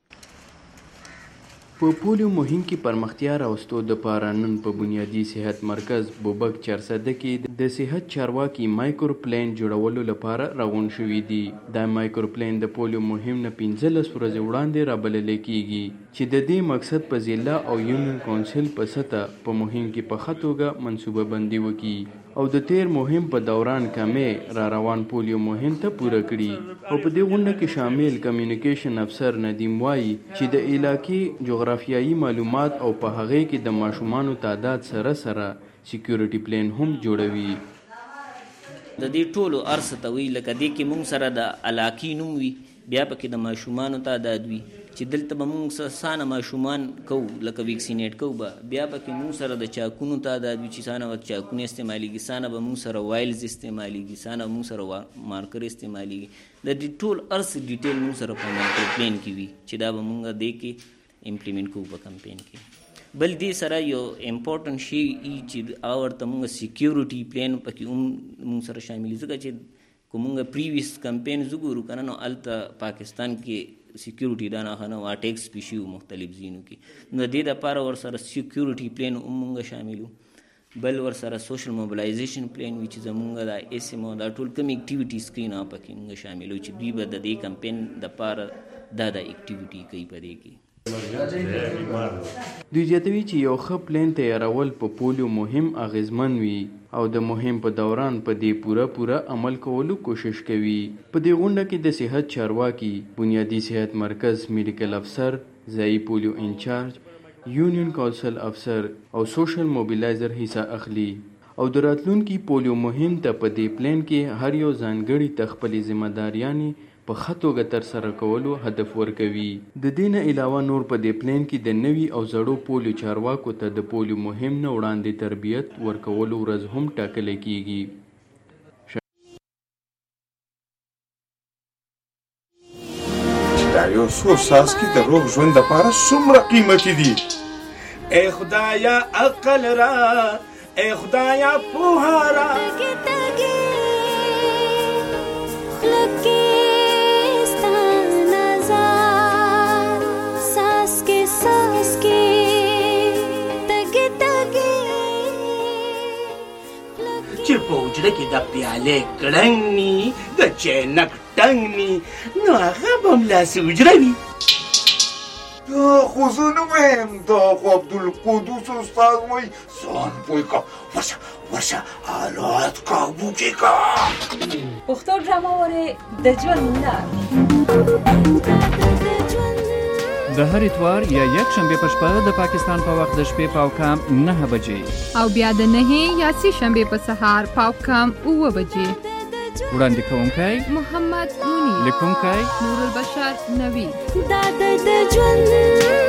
په پولیو مهم کې پرمختیا راوستو د پاره نن په بنیادی صحت مرکز بوبک 400 کې د صحت چارواکي مایکرو پلان جوړولو لپاره راغون شوې دي دا مایکرو پلان د پولیو مهم نه 15 ورځې وړاندې رابلل کېږي چې د دې مقصد په ضلع او یونین کونسل په سطح په مهم کې په خطوګه منصوبه بندي وکړي او د تیر مهم په دوران کمې را روان پولیو مهم ته پوره کړي او په دې غونډه کې شامل کمیونیکیشن افسر ندیم وایي چې د علاقې جغرافیایي معلومات او په هغه کې د ماشومانو تعداد سره سکیورټي پلان هم جوړوي د دې ټولو ارسته وی لکه دې کې مونږ سره د علاقې نوم وي بیا پکې د ماشومانو تعداد وي چې دلته به مونږ سانه ماشومان کو لکه ویکسینیټ کو بیا پکې مونږ سره د چاکونو تعداد وي چې سانه چاکونه استعمالېږي سانه به مونږ سره وایلز استعمالېږي سانه مونږ سره مارکر استعمالېږي د دې ټول ارس ډیټیل مونږ سره په مایکرو پلان کې وي چې دا به مونږ دې کې امپلیمنٹ کوو په کمپین کې. بل دې سره یو امپورټنٹ شی چې ورته موږ سکیورټي پلان پکې موږ سره شامل ځکه چې کومه پریویس کمپین زګورو کنه نو الته پاکستان کې سکیورټي دا نه خنه اٹیکس پیشو مختلف زینو کې نو دې د لپاره ور سره سکیورټي پلان موږ شاملو. بل ور سره سوشل موبلایزیشن پلان وچ زمونږ د اس ام او د ټول کم اکټیویټیز کې نه پکې موږ شاملو چې دوی به د دې کمپین د لپاره د اکټیویټي کوي په دې کې. دوی زیاتوي چې یو ښه پلان تیارول په پولیو مهم اغیزمن وي او د مهم په دوران په دې پوره عمل کولو کوشش کوي. په دې غونډه کې د صحت چارواکي، بنیادی صحت مرکز میډیکل افسر، ځایي پولیو انچارج، یونین کونسل افسر او سوشل موبیلایزر حصہ اخلي او د راتلونکي پولیو مهم ته په دې پلان کې هر یو ځانګړي تخپلې ذمہداریانې په ښه توګه ترسره کولو هدف ورکوي. د دې نه علاوه نور په دې پلان کې د نوي او زړو پولیو چارواکو ته د پولیو مهم نه وړاندې تربیت ورکولو ورځ هم ټاکل کیږي. دا یو څو څاڅکي د روغ ژوند لپاره څومره قیمتي دي. ای خدایا عقل را، ای خدایا پوهه را. چې په اوجره کې د پیالې کړنګ ني د چینک ټنګ ني نو هغه به همداسې اوجره وي. دا خو زه نه وایم، دا خو عبدالقدوس استاد وایي ځان پوه که ورشه حالات قابو کې که. پښتو ډرامه وارې د ژوند لار د هر اتوار یا یک شنبه په شپه د پاکستان په وخت د شپې پاو کام 9 بجې او بیا د 9 یا 10 شنبه په سهار پاو کام 9 بجې. وړاندې کوونکی محمد مونی، لیکونکی نور البشر نوی. دا د ژوند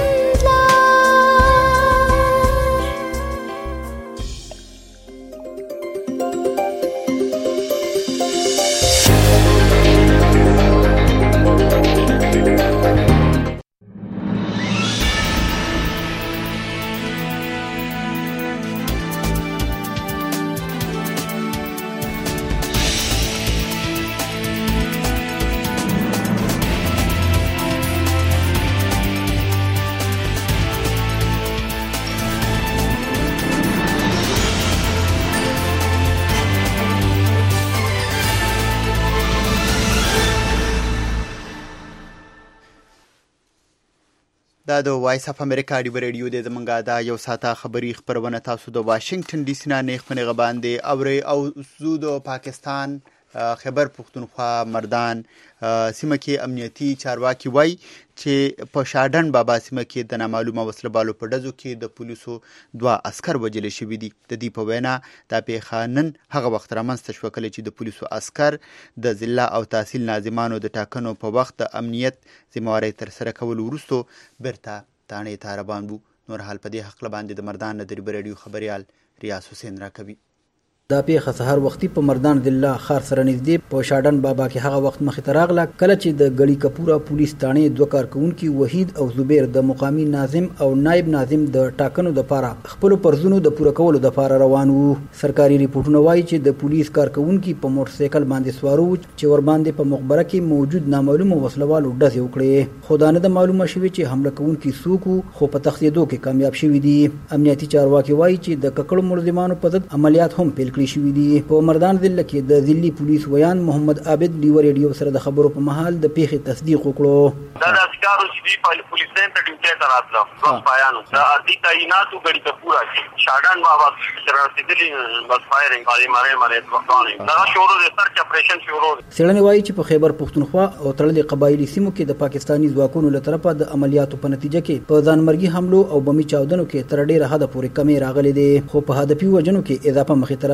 دا د وایس اف امریکا رادیو د زمونږه دا یو ساعته خبری خبرونه تاسو د واشنگټن ډي سي نه خپنه باندې اوري او زو د پاکستان خیبر پختونخوا مردان سیمه کې امنیتي چارواکي وای چې په شاډن بابا سیمه کې د نامعلومه وسله بالو په ډزو کې د پولیسو 2 عسكر وژل شوي دي. د دې په وینا د پیښانن هغه وخت رامنځته شو کله چې د پولیسو عسكر د ضلع او تحصیل ناظمانو د ټاکنو په وخت د امنیت ذمہواری تر سره کول ورستو برته تانې ته روان وو. نور حال په دې حق باندې د مردان د رادیو خبريال ریاض حسین راکوي. دا پیښه سحر وختي په مردان ضلع خار سره نږدې په شاډن بابا کې هغه وخت مخې ته راغله کله چې د ګړی کپورا پولیس تانې 2 کارکونکو وحید او زبیر د مقامی ناظم او نائب ناظم د ټاکنو لپاره خپل پرزونو د پوره کولو لپاره روان وو. سرکاري ریپورتونه وایي چې د پولیس کارکونکو په موټر سایکل باندې سوارو چې ور باندې په مخبره کې موجود نامعلومه وسلوالو ډزې وکړې. خدانه د معلومه شوی چې حمله کوونکي څوک خو په تخلیدو کې کامیاب شوي دي. امنیتي چارواکي وایي چې د ککړو ملزمانو په ضد عملیات هم پیل شوی دي. په مردان ضلع کې د ضلعي پولیس ویان محمد عابد ډیو ریډیو سره د خبرو په محل د پیښې تصدیق وکړو. دا د اسکارو چې دی په پولیس سره ډیوټي ته راتلو بس پایانو دا ارتي تعیناتو غړي ته پورا شي شاډان بابا سره رسیدلی بس فایرینګ علي ماره وکړي دا شروع د سرچ اپریشن شروع. څېړنې وایي چې په خیبر پختونخوا او تړلې قبایلی سیمو کې د پاکستاني ځواکونو له طرفه د عملیاتو په نتیجه کې په ځانمرګي حملو او بمي چاودنو کې تر ډیره حده پورې کمی راغلي دي خو په هدفي وجنو کې اضافه مخې ته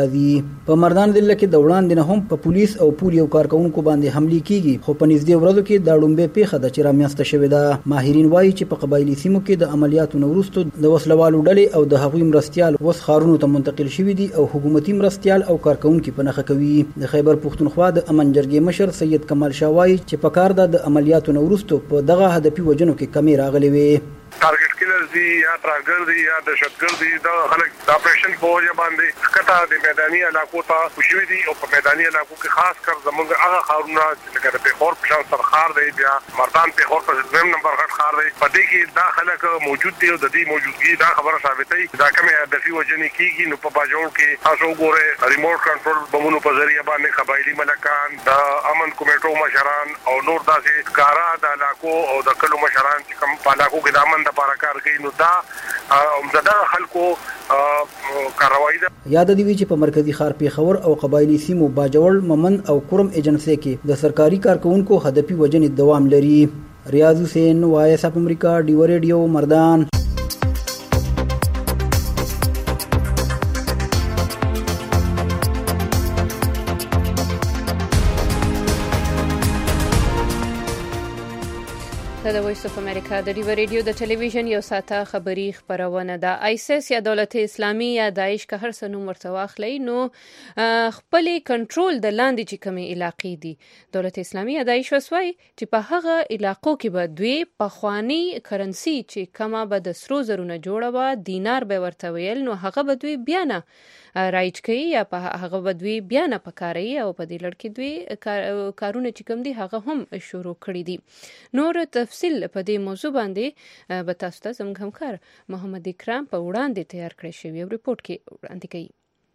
راځي. په مردان ضلع کې د وړاندې نه هم په پولیس او پولیو کارکونکو باندې حملې کیږي، خو په نږدې ورځو کې دا لومبه پیښه ده چې رامنځته شوې ده. ماهرین وایي چې په قبایلي سیمو کې د عملیاتو نه وروسته د وسلوالو ډلې او د هغوی مرستیال اوس ښارونو ته منتقل شوي دي او حکومتي مرستیال او کارکونکي په نښه کوي. د خیبر پښتونخوا د امن جرګې مشر سید کمال شاه وایي چې په کار ده د عملیاتو نه وروسته په دغه هدفي وجنو کې کمې راغلي وي. ټارګټ کلر دي یا ترهګر دي یا دهشتګر دي، دا خلک د اپریشن په وجه باندې کټه د میداني علاقو ته خوشوي دي او په میداني علاقو کې خاص کر زمونږ هغه ښارونه چې د پیښور په شان سرخار دی، بیا مردان پیښور په دویم نمبر غټ ښار دی، په دې کې دا خلک موجود دي او د دې موجودګي دا خبره ثابتوي دا کومه هدفي وجنې کیږي. نو په باجوړ کې تاسو وګورئ ریموټ کنټرول بمونو په ذریعہ باندې قبایلی ملکان، د امن کمیټو مشران او نور داسې کارا د علاقو او د کلو مشران چې کوم په علاقو کې د امن لپاره کار کوي، نو دا عمده خلکو کاروایی ده. یاد دی چې په مرکزی ښار پیښور او قبایلی سیمو باجوړ، ممن او کرم ایجنسی کې د سرکاري کارکونکو هدفي وجنې دوام لري. ریاض حسین، وایس اپ امریکا، ډیو ریډیو، مردان. د وایس اف امریکا د ډیو ریډیو د ټلویزیون یو ساعته خبری خبرونه ده. آیسس یا دولت اسلامي یا داعش که هر څه نوم ورته واخلي، نو خپل کنټرول د لاندې چې کومې علاقې دي، دولت اسلامي یا داعش وسوي چې په هغه علاقو کې به دوی پخوانی کرنسی چې کما به د سرو زرونه جوړه و دینار به ورته ویل، نو هغه به دوی بیا نه رایج کوي یا په هغه به دوی بیا نه پکاري او په دې لړ کې دوی کارونه چې کوم دي هغه هم شروع کړي دي. نور تفصیل په دې موضوع باندې به تاسو ته زموږ همکار محمد اکرام په وړاندې تیار کړی شوی ریپورت کې وړاندې کوي.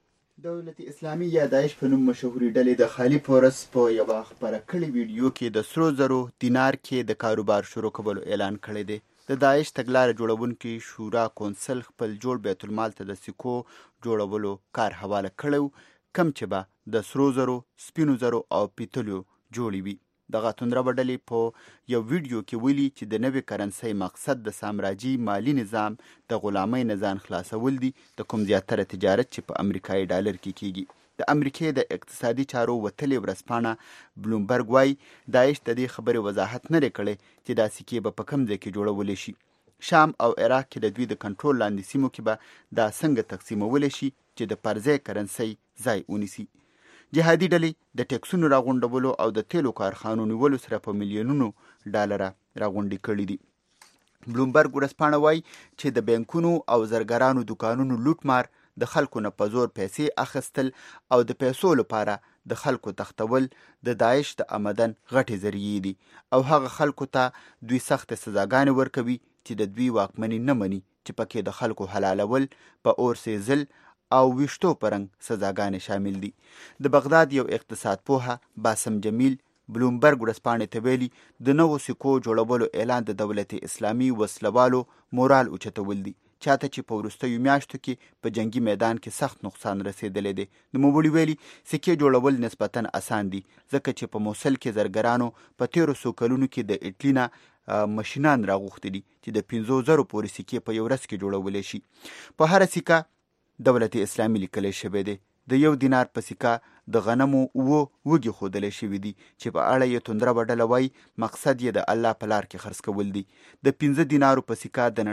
دولت اسلامي یا داعش په نوم مشهوري ډلې د خالي پورس په یوه خبره کړې ویډیو کې د سرو زرو دینار کې د کاروبار شروع کولو اعلان کړی دی. د داعش تګلاره جوړونکي شورا کونسل خپل جوړ بیت المال ته د سکو جوړولو کار حواله کړو، کم چې به د سرو زرو، سپینو زرو او پیتلو جوړي وي. دغه توندره ډلې په یو ویډیو کې ویلي چې د نوې کرنسۍ مقصد د سامراجي مالی نظام د غلامۍ نه ځان خلاصول دي، د کوم زیاتره تجارت چې په امریکایي ډالر کې کیږي. د امریکې د اقتصادي چارو وتلې ورځپاڼه بلومبرګ وایي داعش د دې خبرې وضاحت نه کړي چې دا سکې به په کوم ځای کې جوړولی شي. شام او عراق کې د دوی د کنټرول لاندې سیمو کې به دا څنګه تقسیمولی شي چې د پرځای کرنسۍ ځای ونیسي. جهادي ډلې د ټیکسونو راغونډولو او د تیلو کارخانو نیولو سره په میلیونونو ډالره راغونډې کړي دي. بلومبرګ ورځپاڼه وایي چې د بانکونو او زرګرانو دکانونو لوټمار، د خلکو نه په زور پیسې اخیستل او د پیسو لپاره د خلکو تختول د داعش د آمدن غټې ذریعې دي او هغه خلکو ته دوی سخت سزاګانې ورکوي چې د دوی واکمني نه مني، چې پکې د خلکو حلالول، په اور سیزل او ویشتو پرنګ سزاګانې شامل دي. د بغداد یو اقتصاد پوهه باسم جمیل بلومبرګ ورځپاڼې ته ویلي د نوو سکو جوړولو اعلان د دولت اسلامي وسلوالو مورال اوچتول دي، چاته چې په وروستیو میاشتو کې په جنگي میدان کې سخت نقصان رسیدلی دی. نوموړي ویلي سکې جوړول نسبتا اسان دي، ځکه چې په موصل کې زرګرانو په تیرو څو کلونو کې د اټلي نه مشینان راغوښتي دي چې د 5,000 پورې سکې په یو ورځ کې جوړولی شي. په هره سکه دولت اسلامي لیکلی شوی دی. د 1 دینار په سکه د غنمو وږي ښودلی شوي دي چې په اړه یې توندره ډله وایي مقصد یې د الله په لار کې خرڅ کول دي. د 15 دینارو په سکه د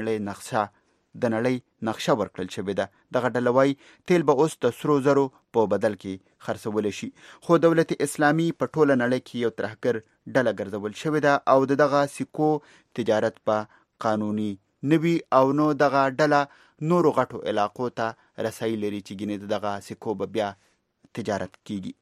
نړۍ نقشه ورکړل شوې ده. دغه ډله وایي تیل به اوس د سرو زرو په بدل کې خرڅولی شي، خو دولت اسلامي په ټوله نړۍ کې یو ترهګر ډله ګرځول شوې ده او دغه سکو تجارت په قانوني نوي او نو دغه ډله نورو غټو علاقو ته رسایي لري چې ګینې دغه سکو به بیا تجارت کیږي.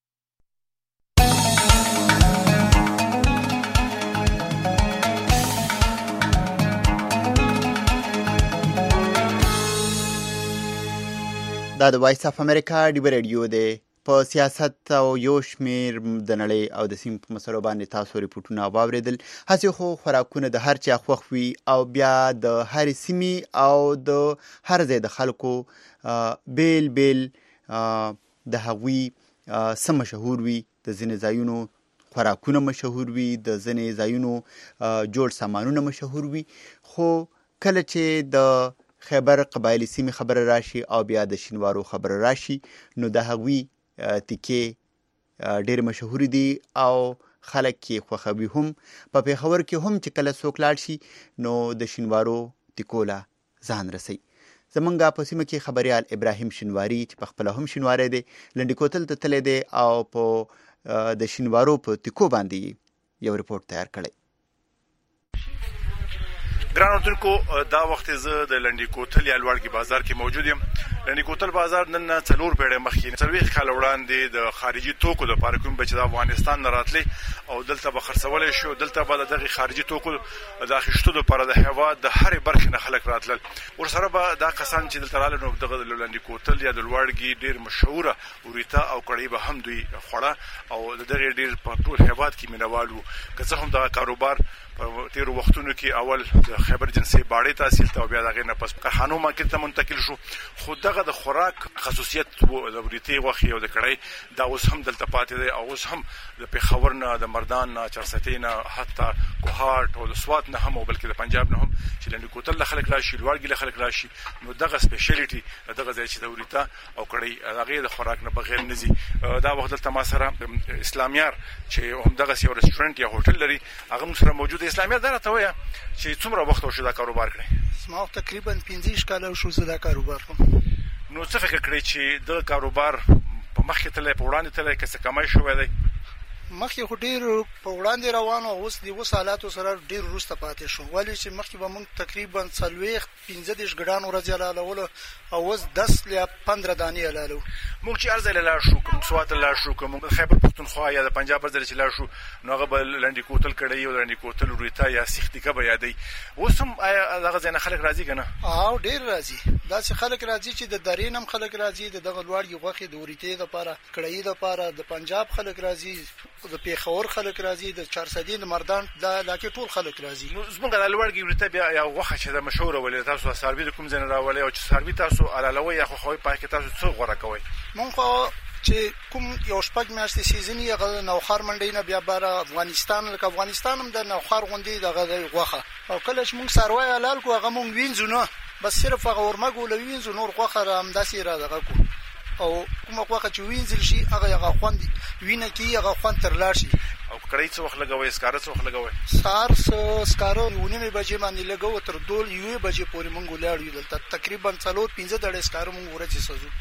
دا د وایس اف امریکا ډیو ریډیو دی. په سیاست او یو شمیر د نړۍ او د سیمې په مسلو باندې تاسو ریپورټونه واورېدل. هسې خو خوراکونه د هر چا خوښ وي او بیا د هر سیمې او د هر ځای د خلکو بیل بیل د هغوی څه مشهور وي. د ځینې ځایونو خوراکونه مشهور وي، د ځینې ځایونو جوړ سامانونه مشهور وي، خو کله چې د خیبر قبایلی سیمې خبره راشي او بیا د شینوارو خبره راشي، نو د هغوی تیکې ډېر مشهور دي او خلک کې خوښوي هم. په پېښور کې هم چې کله څوک لاړ شي نو د شینوارو تیکو له ځان رسوي. زمونږ په سیمه کې خبریال ابراهیم شینواري چې په خپله هم شینواری دی، لنډي کوتل ته تللی دی او په د شینوارو په تیکو باندې یو رپورټ تیار کړی. ګران اردوونکو، دا وخت زه د لنډي کوتل یا لوړګي بازار کې موجود یم. لنډي کوتل بازار نن 4 پیړۍ مخکې 40 کاله وړاندې د خارجي توکو لپاره کوم چې د افغانستان نه راتلي او دلته به خرڅولی شو، دلته به دغه خارجي توکو د اخیستو لپاره د هېواد د هرې برخې نه خلک راتلل. ورسره به دا کسان چې دلته راغلل نو دغه لنډي کوتل یا د لوړګي ډېر مشهوره وریته او کړۍ به هم دوی خوړه او د دغې ډېر په ټول هېواد کې مینوال وو. که څه هم دغه کاروبار په تیرو وختونو کې اول د خیبر جنسي باړې تحصیل ته او بیا د هغې نه پس کارخانو مارکېټ ته منتقل شو، خو دغه د خوراک خصوصیت د وریتې غوښې او د کړۍ دا اوس هم دلته پاتې دی او اوس هم د پېښور نه، د مردان نه، چارستې نه، حتی کوهاټ او د سوات نه هم او بلکې د پنجاب نه هم چې لنډي کوتل له خلک راشي، لوړګي له خلک راشي، نو دغه سپیشلیټي دغه ځای چې د وریته او کړۍ هغې د خوراک نه بغیر نه ځي. دا وخت دلته ما سره اسلامیار چې همدغسې یو رسټورنټ یا هوټل لري هغه موږ سره موجود دی. اسلامیار دا راته وایه چې څومره وخت وشو دا کاروبار کړی؟ زما تقریبا 15 کاله وشو زه دا کاروبار کوم. نو څه فکر کړی چې دغه کاروبار په مخکې تللی په وړاندې تللی که څه کمی شوی دی؟ مخکې خو ډېر په وړاندې روان او اوس د اوس حالاتو سره ډېر وروسته پاتې شو، ولې چې مخکې به موږ تقریبا 40-15 ګډان ورځې حلالولو او اوس 10 یا 15 دانې حلالو. موږ چې هر ځای له لاړ شو، کوم سوات ته لاړ شو، کوم خیبر پښتونخوا یا د پنجاب هر ځای چې لاړ شو نو هغه به لنډي کوتل کړی او لنډي کوتل وریته یا سیخ تیکه به یادوي. اوس هم آیا دغه ځای نه خلک راځي که نه؟ ډېر راځي. داسې خلک راځي چې د درې نه هم خلک راځي، د دغه لوړګي غوښې د وریتې دپاره، کړۍ دپاره، د پنجاب خلک راځي، د پېښور خلک راځي، د چارسدې، د مردان، دا علاقې ټول خلک راځي. زموږ د لوړګي وریته بیا یو غوښه چې ده مشهوره ولې تاسو څاروي د کوم ځای نه راولئ او چې څاروي تاسو حلالوئ یا خوښوئ په هغې کې تاسو څه غوره کوئ؟ مونږ خو چې کوم یو 6 میاشتې سیزن یې هغه نوخار منډۍ نه بیا باره افغانستان، لکه افغانستان هم د نوخار غوندې دغه دی غوښه، او کله چې مونږ څاروی حلال کړو هغه مونږ وینځو نه، بس صرف هغه ورمږو له وینځو، نور غوښه را همداسې را دغه کړو او کومه غوښه چې وینځل شي هغه خوند وینه کېږي، هغه خوند ترلاسه شي. او کړۍ څه وخت لګوئ؟ سکاره څه وخت لګوئ؟ سهار سکاره 9:30 بجې باندې لګوو تر 2 بجې پورې مونږ ولاړ یو دلته، تقریبا 4-5 دړې سکاره مونږ ورځې سوځو.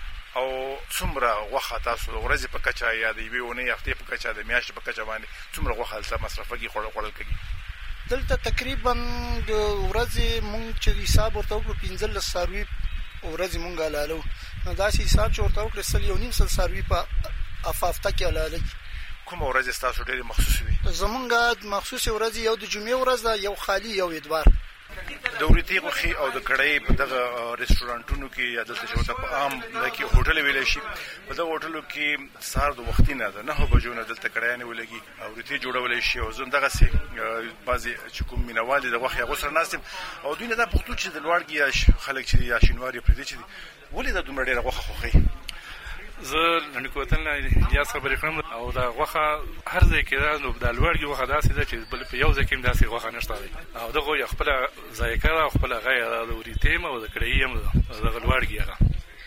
او څومره غوښه تاسو د ورځې په کچه یا د یوې اونۍ هفتې په کچه د میاشتې په کچه باندې څومره غوښه دلته مصرفه کېږي، خوړل کېږي؟ دلته تقریبا د ورځې مونږ چې حساب ورته وکړو 15 څاروي ورځې مونږ حلالو، نو داسې حساب چې ورته وکړو 1.5 څاروي په هفته کې حلالوي. کومه ورځ ستاسو ډېرې مخصوص وي؟ زمونږ مخصوصې ورځې یو د جمعې ورځ ده، یو خالي، یو اتوار. د وریتې غوښې او د کړۍ په دغه رسټورانټونو کې یا دلته چې ورته په عام کې هوټل ویلی شي، په دغه هوټلو کې سهار د وختي نه د 9 بجو نه دلته کړیانې ولګي او وریتې جوړولی شي او زه همدغسې بعضې چې کوم مینوال دي د غوښې هغو سره ناست یم او دوی نه دا پوښتو چې د لوړګي یا خلک چې دي یا شینوار یا پردي چې دي ولې دا دومره ډېره غوښه خوښوي؟ زه لنډي کوتل نه الیاس خبرې کوم او دا غوښه هر ځای کې ده، نو دا لوړګي غوښه داسې ده چې بل په یو ځای کې هم داسې غوښه نشته دی او دغه یو خپله ذایقه ده او خپله غیه ده، د وریتې هم او د کړۍ هم دغه لوړګي هغه.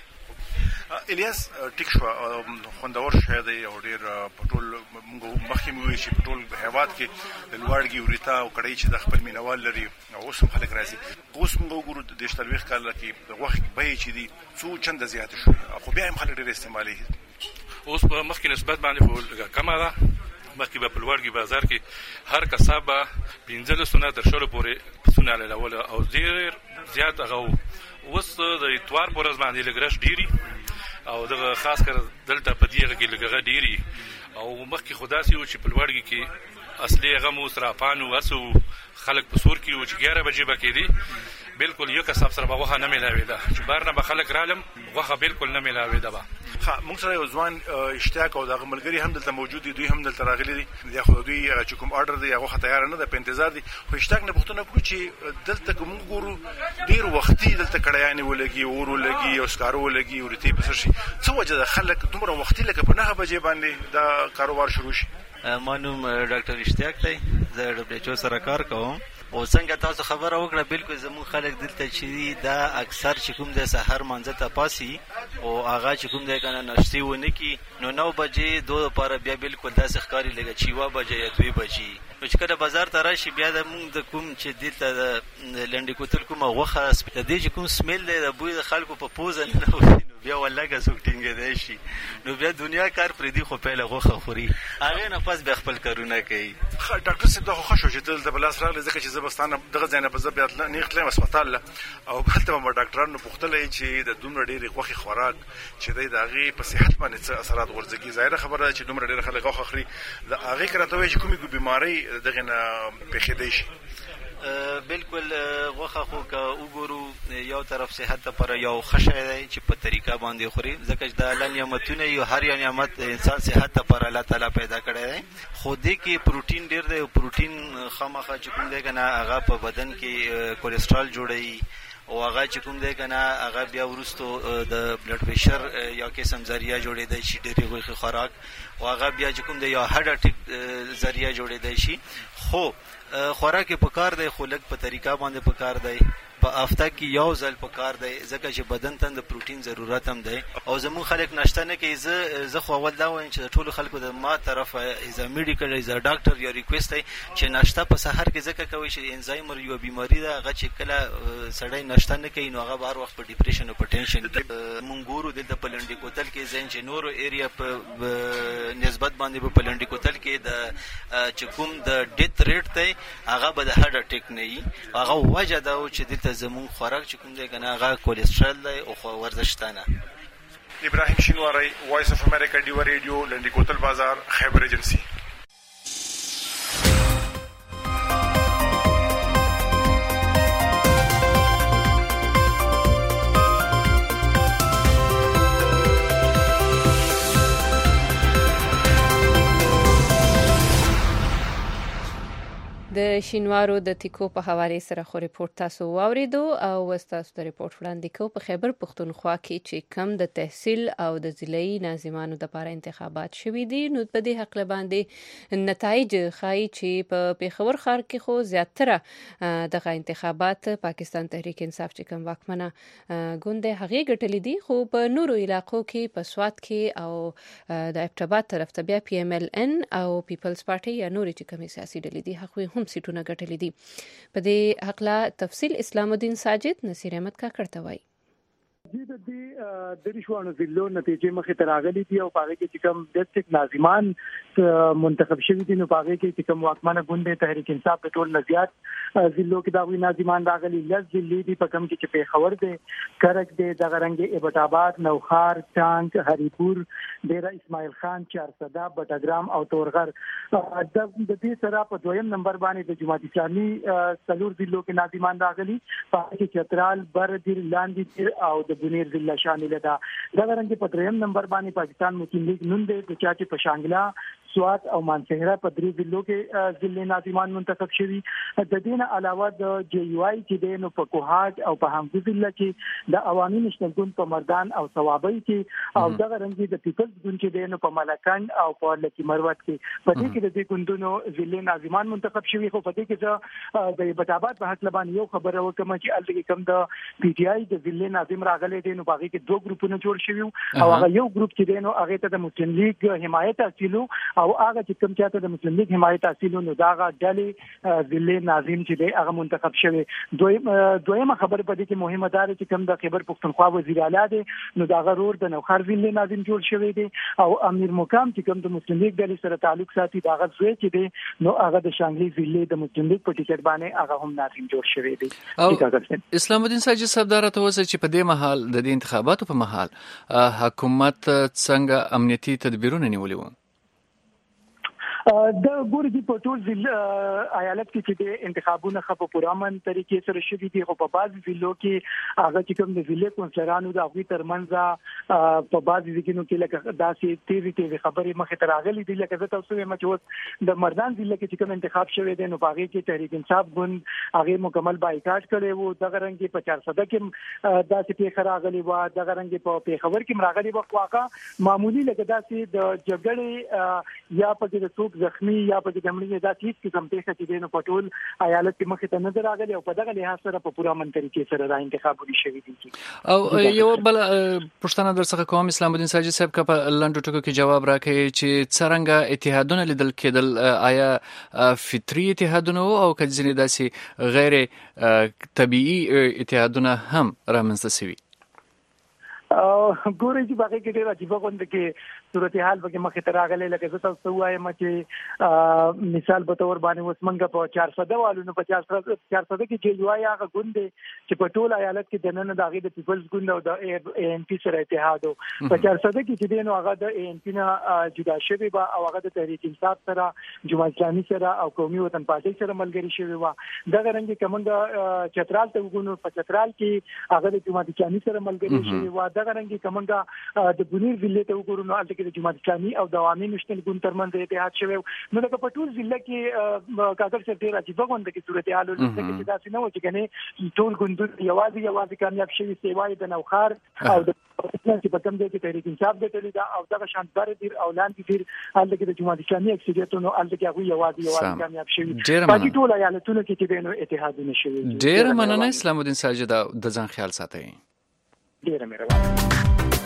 الیاس ټیک شو، خوندور شی دی او ډېر په ټول موږ مخکې مې وویل چې په ټول هېواد کې د لوړګي وریته او کړۍ چې د خپل مینوال لري او اوس هم خلک راځي. اوس موږ وګورو د 40 کاله کې د غوښې بیې چې دي څو چنده زیاتې شوې خو بیا هم خلک ډېر استعمالوي. اوس په مخکې نسبت باندې خو لږه کمه ده. مخکې به په لوړګي بازار کې هر کسب به 15 تر 20 پورې پسونه حلالول او ډېر زیات هغه و. اوس د اتوار په ورځ باندې لږ رش ډېري او دغه خاص کر دلته په دې هغه کې لږه ډېري او مخکې خو داسې و چې په لوړګي کې اصلي هغه مو صرافانو هسو خلک په سور کې و چې 11 بجې به کېدي بالکل یو کسب سره به غوښه نه میلاوېده چې بهر نه به خلک رالم غوښه بالکل نه میلاوېده به. موږ سره یو ځوان اشتیاق او دغه ملګري هم دلته موجود دي، دوی هم دلته راغلي دي، یا خو دوی چې کوم آرډر دی هغه تیار نه ده، په انتظار دي. خو اشتیاق نه پوښتنه وکړو چې دلته که موږ ګورو ډېر وختي دلته کړیانې ولګي، اور ولګي او سکاره ولګي، وریتې په سر شي، څه وجه ده خلک دومره وختي لکه په 9 بجې باندې دا کاروبار شروع شي؟ ما نوم ډاکټر اشتیاق دی، زه WHO سره کار کوم. او څنګه تاسو خبره وکړه، بالکل زموږ خلک دلته چې دا اکثر چې کوم د سحر مانځه ته پاسي او هغه چې کوم دی کنه ناشتي ونه کی، نو 9 بجې دوه لپاره بیا بالکل داسې ښکاري لکه چې 1 بجې یا 2 بجې. نو چې کله بازار ته راشي بیا د موږ د کوم چې دلته د لنډې کوتل کومه غوښه د دې چې کوم سمیل دی د بوی د خلکو په پوزه نه وځي، نو بیا ولګه څوک ټینګېدی شي، نو بیا دنیا کار پرېږدي خو پیله غوښه خوري، هغې نه پس بیا خپل کارونه کوي. ډاکټر صاحب دا خو ښه شو چې ته دلته په لاس راغلې، ځکه چې زه به ستا نه دغه ځای نه به زه بیا نیغ تلم هسپتال له، او هلته به مو ډاکټرانو پوښتلی چې د دومره ډېرې غوښې خوراک چې دی د هغې په صحت باندې څه اثرات غورځوي. ظاهره خبره ده چې دومره ډېر خلک غوښه خوري، د هغې که راته وایي چې کومې بیمارۍ دغې نه پېښېدی شي. بالکل غوښه خو که وګورو یو طرف صحت لپاره یو ښه شی دی چې په طریقه باندې خوري، ځکه چې د الله نعمتونه یو هر یو نعمت انسان صحت لپاره الله تعالی پیدا کړی دی، خو دې کې پروټین ډېر دی. پروټین خامخا چې کوم دی که نه هغه په بدن کې کولیسټرول جوړوي، او هغه چې کوم دی که نه هغه بیا وروستو د بلډ پریشر یا قسم ذریعه جوړېدی شي ډېرې غوښې خوراک، او هغه بیا چې کوم دی یا هارټ اټیک ذریعه جوړېدی شي. خو خوراک په کار دی، خو لږ په طریقه باندې په کار دی، په هفته کې یو ځل په کار دی، ځکه چې بدن ته د پروټین ضرورت هم دی. او زموږ خلک ناشته نه کوي. زه خو اول دا وایم چې د ټولو خلکو د ما طرفه ایز ا میډیکل ایز ا ډاکټر یا ریکویسټ دی چې ناشته په سحر کې ځکه کوي چې انزایمر یو بیماری ده، هغه چې کله سړی ناشته نه کوي نو هغه به هر وخت په ډیپریشن او په ټینشن کې. مونږ ګورو دلته په لنډي کوتل کې ځین چې نورو ایریا په نسبت باندې په لنډي کوتل کې د چې کوم د ډیت ریټ دی هغه به د هارټ اټیک نه وي. هغه وجه دا و چې دلته زمون خوراک چې کوم دی که نه هغه کولیسټرول دی او ورزش ته نه. ابراهیم شینواری، وایس اف امریکا، ډیوه ریډیو، لنډي کوتل بازار، خیبر ایجنسی. د شینوارو د تیکو په حواله سره خو ریپورت تاسو واوریدو او تاسو د ریپورت وړاندې کوم په خیبر پښتونخوا کې چې کم د تحصیل او د ضلعي ناظمانو د لپاره انتخابات شوي دي، نو په دې حق باندې نتایج ښایي چې په پیښور ښار کې خو زیاتره دغه انتخابات پاکستان تحریک انصاف چې کوم واکمنه ګوند هغه ګټلې دي، خو په نورو علاقو کې په سوات کې او د ابټاباد طرف ته بیا PMLN او پیپلز پارټي یا نورې چې کومې سیاسي ډلې دي هغه هم سیټونه ګټلې دي. په دې حقله تفصیل اسلام الدین ساجد نصیر احمد کاکړ ته وایي. د دریشوانو ضلعو نتیجې مخې ته راغلي دي او په هغې کې چې کوم ډسټرکټ ناظمان منتخب شوي دي، نو په هغې کې چې کوم واکمنه ګوند دی تحریک انصاف د ټول نه زیات ضلعو کې د هغوی ناظمان راغلي. 10 ضلعې دي په کوم کې چې پیښور دی، کرک دی، دغه رنګې ایبټ آباد، نوښار، ټانک، هریپور، ډیره اسماعیل خان، چارسده، بټګرام او تورغر. د دې سره په دویم نمبر باندې د جماعت اسلامي 4 ضلعو کې ناظمان راغلي، په هغې کې چترال، بردیر، لاندې دیر او د بنیر ضلع شامل ده. دا رنګ په دریم نمبر باندې پاکستان مسلم لیگ نوم دی چې په شانګلا، سوات او مانسهره په 3 ضلعو کې ضلع ناظمان منتخب شوي. د دې نه علاوه د JUI چې دی نو په کوهاټ او په همدې ضلع کې د عوامي نشنل ګوند په مردان او ثوابۍ کې او دغه رنګ د پیپلز ګوند چې دی نو په ملکند او په لکی مروت کې. په دې کې د دې ګوندونو ضلع ناظمان منتخب شوي. خو په دې کې د ایبټ آباد په حق لبان یو خبره وکم چې الګي کم د PTI د ضلع ناظم راغلي دي، نو باغې کې 2 ګروپونه جوړ شوي او هغه یو ګروپ چې دی نو هغه ته د مسلم لیگ حمایت حاصلو او هغه چې کوم چاته د مسلم لیگ حمایت حاصلو نو دا هغه ډلې ضلع ناظم چې دی هغه منتخب شوی. دویمه خبره په دې کې مهمه ده چې کوم د خیبر پښتونخوا وزیر اعلی دی نو دا غرور د نوښار ضلع ناظم جوړ شوی دی او امیر مقام چې کوم د مسلم لیگ ډلې سره تعلق ساتي دا غوښ چې دی نو هغه د شانګلي ضلع د مسلم لیگ په ټیکټ باندې هغه هم ناظم جوړ شوی دی. اسلام الدین ساجد صاحب دا راته وځي چې په دې مهال د دې انتخاباتو په مهال حکومت څنګه امنیتي تدبیرونه نیولي وو؟ د ګوري دی په ټول ایالت کې چې د انتخابونو خو په پرامن طریقې سره شوي دي، خو په بعض ضلعو کې هغه چې کوم د ضلع کونسلرانو د هغوی ترمنځ په بعض ځایونو کې لکه داسې تیزې خبرې مخې ته راغلي دي. لکه زه تاسو وایم چې اوس د مردان ضلع کې چې کوم انتخاب شوی دی نو په هغې کې تحریک انصاف ګوند هغې مکمل بایکاټ کړی وو. دغه رنګې په 400 کې داسې پیښه راغلې وه، دغه رنګې په پیښور کې راغلې وه، خو هغه معمولي لکه داسې د جګړې یا پکې د څوک زخمی یا په دمړي دا هیڅ قسم ته چې دینو پټول ایالت کې مخ ته نظر راغلی او په دغه لحاظ سره په پوره من طریقې سره را انتخابونه شوي دي. او یو بل پښتنه در څخه کوم اسلام الدین ساجد صاحب کا په لنډو ټکو کې جواب راکړي چې څرنګه اتحادونه لیدل کېدل، آیا فطري اتحادونه او کله داسې غیر طبيعي اتحادونه هم رامنځته شوي؟ ګورې چې باقي کې ډېر عجیب غوند کې صورتحال به مخې ته راغلی لکه زه تاسو وایم چې مثال په تور باندې اوس منګه په 400 والو په 400 کې چې یو هغه ګوند چې په ټول ایالت کې د نن د هغه د پیپلز ګوند او د ANC سره اتحاد په 400 کې چې دینو هغه د ANC نه جدا شوی با او هغه د تحریک انصاف سره جماعت اسلامي سره او قومي وطن پارټي سره ملګری شوی و. دغه رنګ کومنګ چترال ته وګورو په چترال کې هغه د جماعت اسلامي سره ملګری شوی و. دغه رنګ کومنګ د بنیر ضلع ته وګورو نو د جماعت اسلامي او د عوامي نشنل ګوند ترمنځ اتحاد شوی. نو لکه په ټول ضلع کې کاکر څه ډیر عجیب غوند کې صورتحال ولته کې داسې نه و چې کنه ټول ګوند یوازې کامیاب شوی سیوای د نوخار او د چې په کوم ځای کې تحریک انصاف د تلیدا او دغه شاندار دیر اولان دیر حال کې د جماعت اسلامي اکثریتونو حال کې هغه یوازې کامیاب شوی. په ټول ایالتونو کې چې دینو اتحاد نشوي. ډیر مننه اسلام الدین ساجد، د ځان خیال ساتئ. ډیر مهرباني.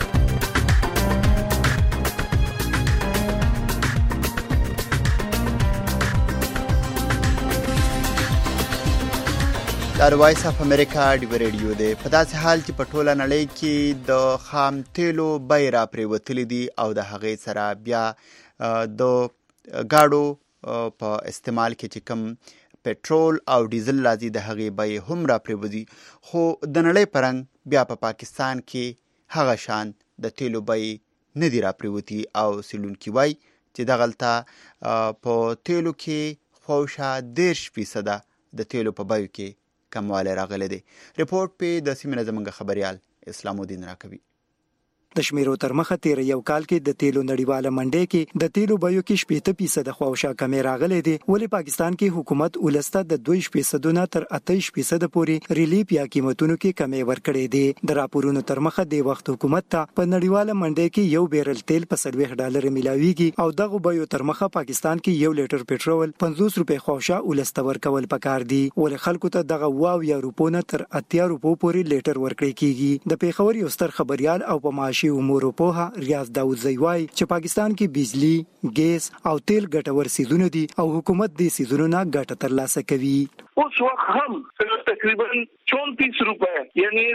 د وایس اف امریکا ډیو ریډیو دی. په داسې حال چې په ټوله نړۍ کې د خام تیلو بیې را پریوتلې دي او د هغې سره بیا د ګاډو په استعمال کې چې کم پټرول او ډیزل راځي د هغې بیې هم را پریوځي، خو د نړۍ پرنګ بیا په پاکستان کې هغه شان د تیلو بیې نه دي را پریوتي او سیلونکي وایي چې دغلته په تیلو کې خواوشا 10% د تیلو په بیو کې کموالی راغلی دی. رپورټ په د سیمې نه زموږ خبریال اسلام الدین راکوي. د شمیرو تر مخه تیر یو کال کې د تیلو نړیواله منډۍ کې د تیلو بیو کې 70% خواوشا کمی راغلی دی، ولې پاکستان کې حکومت ولسته د 2% نه تر 28% پورې ریلیف یا قیمتونو کې کمی ورکړي دي. د راپورونو تر مخه د وخت حکومت ته په نړیواله منډۍ کې یو بیرل تیل په $40 ملاويږي او دغه بیو تر مخه پاکستان کې یو لیټر پټرول 50 روپے خواوشا ولسته ورکول پکار دي، ولې خلکو ته دغه واو یا روپو نه تر 80 روپو پورې لیټر ورکړي کیږي. د پیښور یو ستر خبريال او په معاشي امور په ریاض داود زیوای چې پاکستان کې بجلی، ګیس او تیل ګټور سیزونه دي او حکومت دې سیزونو نه ګټه ترلاسه کوي. اوس وخت هم تقریبا 34 روپے یعنی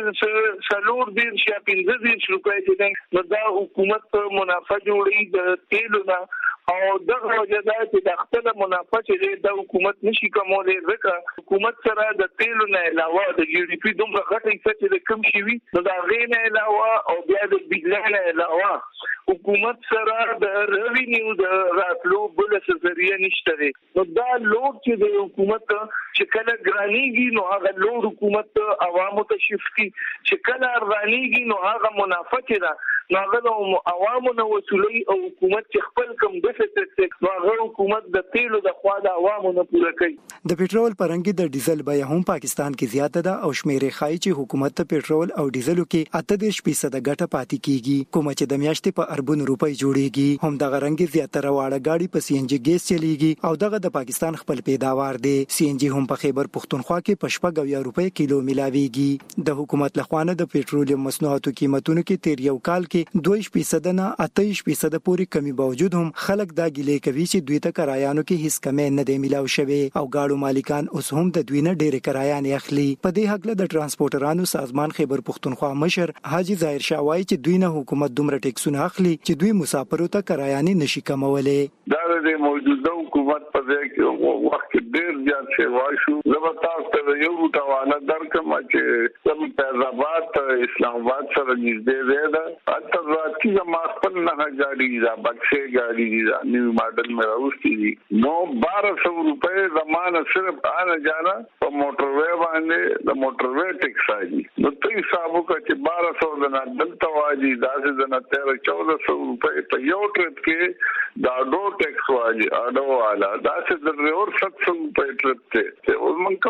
سلور دیر یا 15 روپے چې دا حکومت منافع جوړي د تیلو نه او دغه وجه دا چې د خپل منافع چې د حکومت نشي کومولای، ځکه حکومت سره د تیلو نه علاوه د جی ډي پی دومره غټه حصہ چې د کم شي وي نو دا غیر نه علاوه او بیا د بجلی نه علاوه حکومت سره د ریوینیو د راتلو بل څه ذریعہ نشته دی. نو دا لوډ چې د حکومت چې کله ګرانیږي نو هغه لوډ حکومت عوامو ته شفټي، چې کله رانیږي نو هغه منافع چې دا نو هغه عوامو نه وصولي او حکومت چې خپل کم دفعه نو هغه حکومت د تیلو د خوا د عوامو نه پوره کوي. د پټرول پرنګي د ډیزل بیه هم پاکستان کې زیاته ده او شمیرې ښایي چې حکومت ته پټرول او ډیزلو کې 38% ګټه پاتې کیږي، کوم چې د میاشتې په اربونو روپۍ جوړیږي. هم دغه رنګ زیاتره واړه گاډي په سی ان جی ګیس چلیږي او دغه د پاکستان خپل پیداوار دی. سی ان جی هم په خیبر پختونخوا کې په 90 روپۍ کیلو ملاويږي. د حکومت لخوا د پټرولیم مصنوعاتو قیمتونو کې تیر یو کال کې 2% نه 28% پورې کمی باوجود هم خلک دا ګیلې کوي چې دوی ته کرایانو کې هیڅ کمی نه دی ملاو شوی او گاډو مالکان اوس هم د دوی نه ډېر کرایان اخلي. په دې حق له د ترانسپورټرانو سازمان خیبر پختونخوا مشر حاجی ظاهر شاه وایي چې دوی نه حکومت دومره ټیکسونه اخلي چې دوی مسافرو ته کرایانې نشي کمولای. دا د موجوده حکومت په ځای کې وخت ډېر زیات شوی شو. زبرتا ته یو ټاوانه درکم چې سم فیضآباد اسلام آباد سره نږدې دی دا اته کی ما خپل نه گاډي دا بکسه گاډي دا نیو ماډل مې راوستي دي نو 1200 روپے زمانه صرف آنا جانا په موټر وې باندې د موټر وې ټیکس راځي. نو ته حساب وکړه چې 1200 نه دلته واجی داسې نه 1300 روپے په یو ټریپ کې دا ډو ټیکس واجی اډو والا داسې د اور 700 روپے ټریپ ته اوس من کم خواله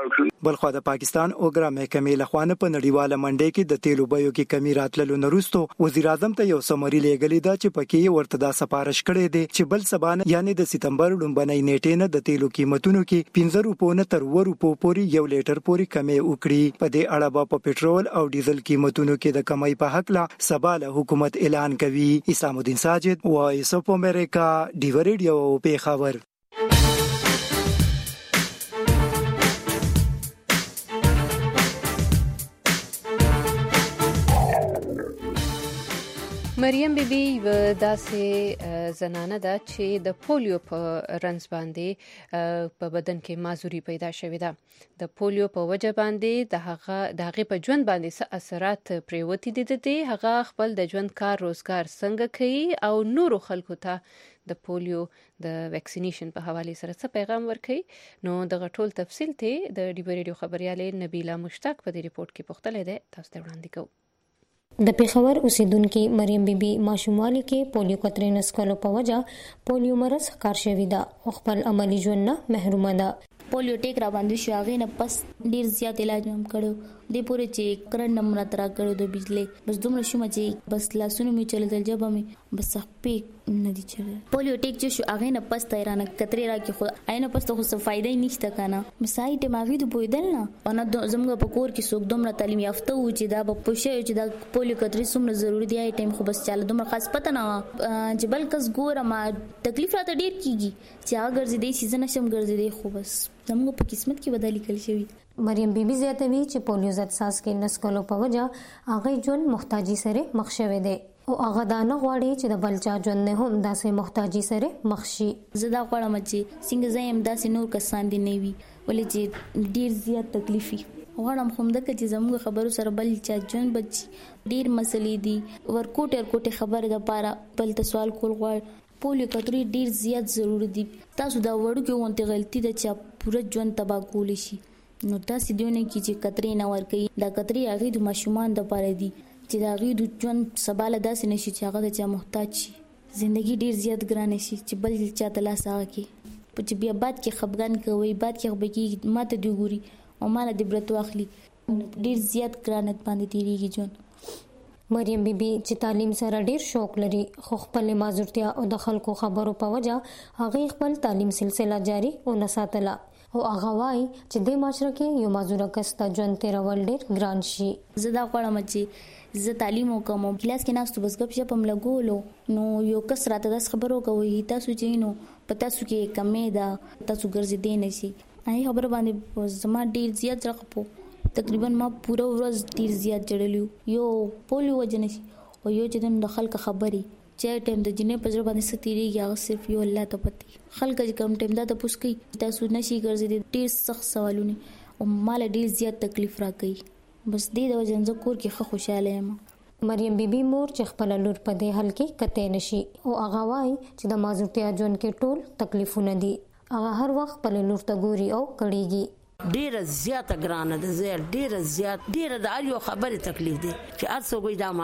لاړ. بلخو د پاکستان اوګرا محکمې لخوانه په نړیواله منډي کې د تیلو بیو کې کمی راتللو نروستو وزیر اعظم ته یو سمری لېګلې دا چې پکې ورته دا سفارش کړې دي چې بل سبانه یعنی د سپتمبر لومبنۍ نیټې نه د تیلو قیمتونو کې 15 روپو نه تر 2 روپو پورې یو لیټر پورې کمی وکړي. په دې اړه په پېټرول او ډیزل قیمتونو کې د کمی په حق لا سباله حکومت اعلان کوي. اسلام الدین ساجد وایس اف امریکا ډیو ریډیو پیښور. مریم بیبي یو داسې زنانه ده چې د پولیو په رنځ باندې په بدن کې معذوري پیدا شوې ده. د پولیو په وجه باندې د هغې په ژوند باندې څه اثرات پریوتي دي. هغه خپل د ژوند کار روزګار څنګه کوي او نورو خلکو ته د پولیو د ویکسینیشن په حواله سره څه پیغام ورکوي. نو دغه ټول تفصیل ته د ډیو ریډیو خبرياله نبیلا مشتاق په دې ریپورت کې پوښتنه ده، تاسو ته وړاندې کوم. د پیښور اوسیدونکو مریم بیبي ماشوموالي کې پولیو کترې نسکلو په وجه پولیو مرض ښکار شوی ده او خپل عملی ژوند نه محرومه ده. پولیو ټیک را باندې شو، هغه نه پس ډیر زیات علاج هم کړو. د پوره چې کرن نمبر ترا کړو د بجلی بس دومره شوم چې بس لاسونو می چلل جبه می بس خپې نه دي چل. پولیو ټیک چې شو هغه نه پس تیرانه کترې را کې خو اینه پس ته خو فائدې نشته کنه. مسای دماغي د بویدل نه انا زموږ په کور کې څوک دومره تعلیم یافته و چې دا په پوښي چې دا پولیو کترې څومره ضروری دی ټیم خو بس چاله دومره خاص پته نه چې بل کس ګوره ما تکلیف راته ډیر کیږي چې هغه ګرځي دی سیزن شم ګرځي دی خو بس زموږ په قسمت کې بدلی کړی شوی. مریم بیبي زیاتوي چې پولیو ضد ساس کې نسکلو په وجه هغه ژوند محتاجي سره مخ شوی دی او هغه دا نه غواړي چې د بلچا ژوند نه هم داسې محتاجي سره مخ شي. زه دا غواړم چې څنګه زم داسې نور کسان دي نه وي ولې چې ډیر زیات تکلیفي غواړم خو مده چې زموږ خبرو سره بل چا ژوند بچي. ډیر مسلې دي ورکوټه خبره د پاره بل ته سوال کول غواړم. پولیو کترې ډیر زیات ضروری دي. تاسو دا وړو کې وانت غلطي ده چې پوره ژوند تباہ کول شي. نو تاسو دیونه کې چې کترې نه ورکي دا کترې هغه د ماشومان د پاره دي چې دا هغه د ژوند سباله داسې نشي چې هغه د چا محتاج شي. ژوندۍ ډیر زیات ګران شي چې بل چا تلاس هغه کې په چې بیا بعد کې خپګان کوي بعد کې خپګي ماته دی ګوري او مال د برت واخلي ډیر زیات ګرانت باندې تیریږي ژوند. مریم بیبي چې تعلیم سره ډیر شوق لري خو خپل معذورتیا او د خلکو خبرو په وجه هغه خپل تعلیم سلسله جاری او نساتله او هغه وای چې د معاشره کې یو معذوره کس ته ژوند تیرول ډیر ګران شي. زه دا غواړم چې زه تعلیم وکم کلاس کې ناستو بس غپ شپم لګولو نو یو کس راته د خبرو کوي تاسو چې نو پتا سو کې کمې ده تاسو ګرځې دی نه شي. هغه خبر باندې زما ډیر زیات رخپو تقریبا ما پورا ورځ ډیر زیات جړلیو یو پولیو وجنه او یو چې د خلک خبري چې ټیم د جنې پزړه باندې ستيريږي هغه صرف یو الله ته پتی. خلک چې کم ټیم دا ته پوښتنه کوي تاسو نشي ګرځي ډیر سخت سوالونه او مال ډیر زیات تکلیف راکړي. بس دې د وجنځ کور کې خوشاله یم. مریم بیبي مور چې خپل لور په دې حل کې کته نشي او هغه وای چې د معذورتیا ژوند کې ټول تکلیفونه دي. هغه هر وخت خپل لور ته ګوري او کړيږي. ډیره زیاته ګرانه ده زه ډیره زیات ډیره د اړیو خبره تکلیف دي چې ارڅو کوئی دا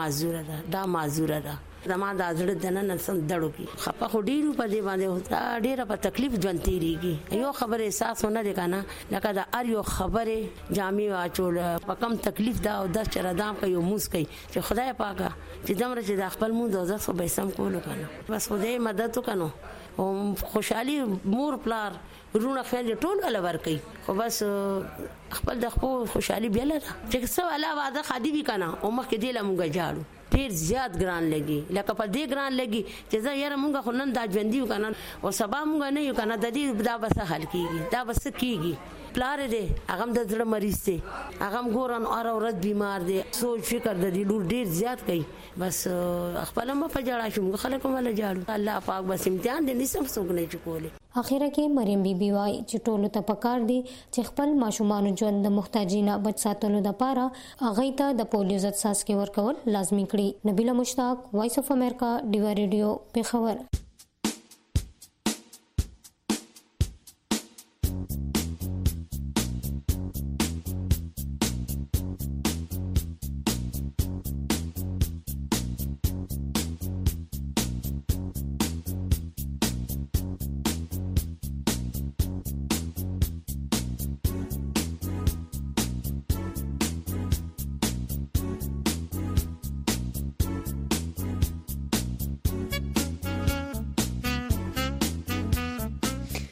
معذوره ده زما د ازړه دنه نن دړو کې خپه خو ډیرو په دې باندې هوتا ډیره په تکلیف ژوند تیریږي. یو خبره احساس ونه لري کنه لکه دا اړیو خبره جامي واچول په کم تکلیف دا او د چردام کوي موس کوي چې خدای پاکه چې دمر چې د خپل مون دوزه خو به سم کولو کنه بس خدای مدد وکړو او خوشحالي مور پلار رونه خیال ټول ولا ورکي خو بس خپل د خپل خوشحالي بیل ده چې څو علاوه واده خادي وی کنه او مخکې دی لمږه جاړو ډیر زیات ګران لګي لکه په دې ګران لګي چې زه یاره مونږه خو نن دا ژوندۍ وکنه او سبا مونږ نه یو کنه د دې دا بس حل کیږي دا بس کیږي. پلار دې هغه د زړه مریض دی هغه ګورن اور ورځ بیمار دی سوچ فکر د دې لور ډیر زیات کوي بس خپل ما په جړا شوم خلک مله جاړو الله پاک بس امتحان دې نسم څنګه نه چکولې. اخیره کې مریم بیبي وای چې ټولو ته پکار دي چې خپل ماشومان ژوند د محتاجینه بچ ساتلو لپاره هغه ته د پولیو ضد ساس کې ورکول لازمي کړي. نبیلا مشتاق وایس اف امریکا ډیو ریډیو پیښور.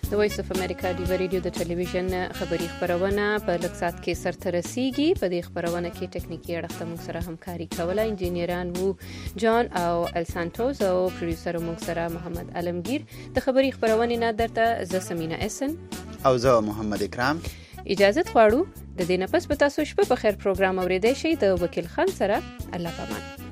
د وایس اف امریکا ډیو ریډیو د ټلویزیون خبری خبرونه په لږ ساعت کې سرته رسیږي. په دې خبرونه کې ټکنیکی اړخ ته موږ سره همکاري کوله. انجینران وو جان او السانټوس او پروډوسر موږ سره محمد علمگیر. د خبری خبرونه نه درته ز سمینا اسن او زه محمد اکرام اجازه غواړو. د دې نه پس به تاسو شپه په خیر پروګرام اوریدئ شئ د وکیل خان سره. الله پامان.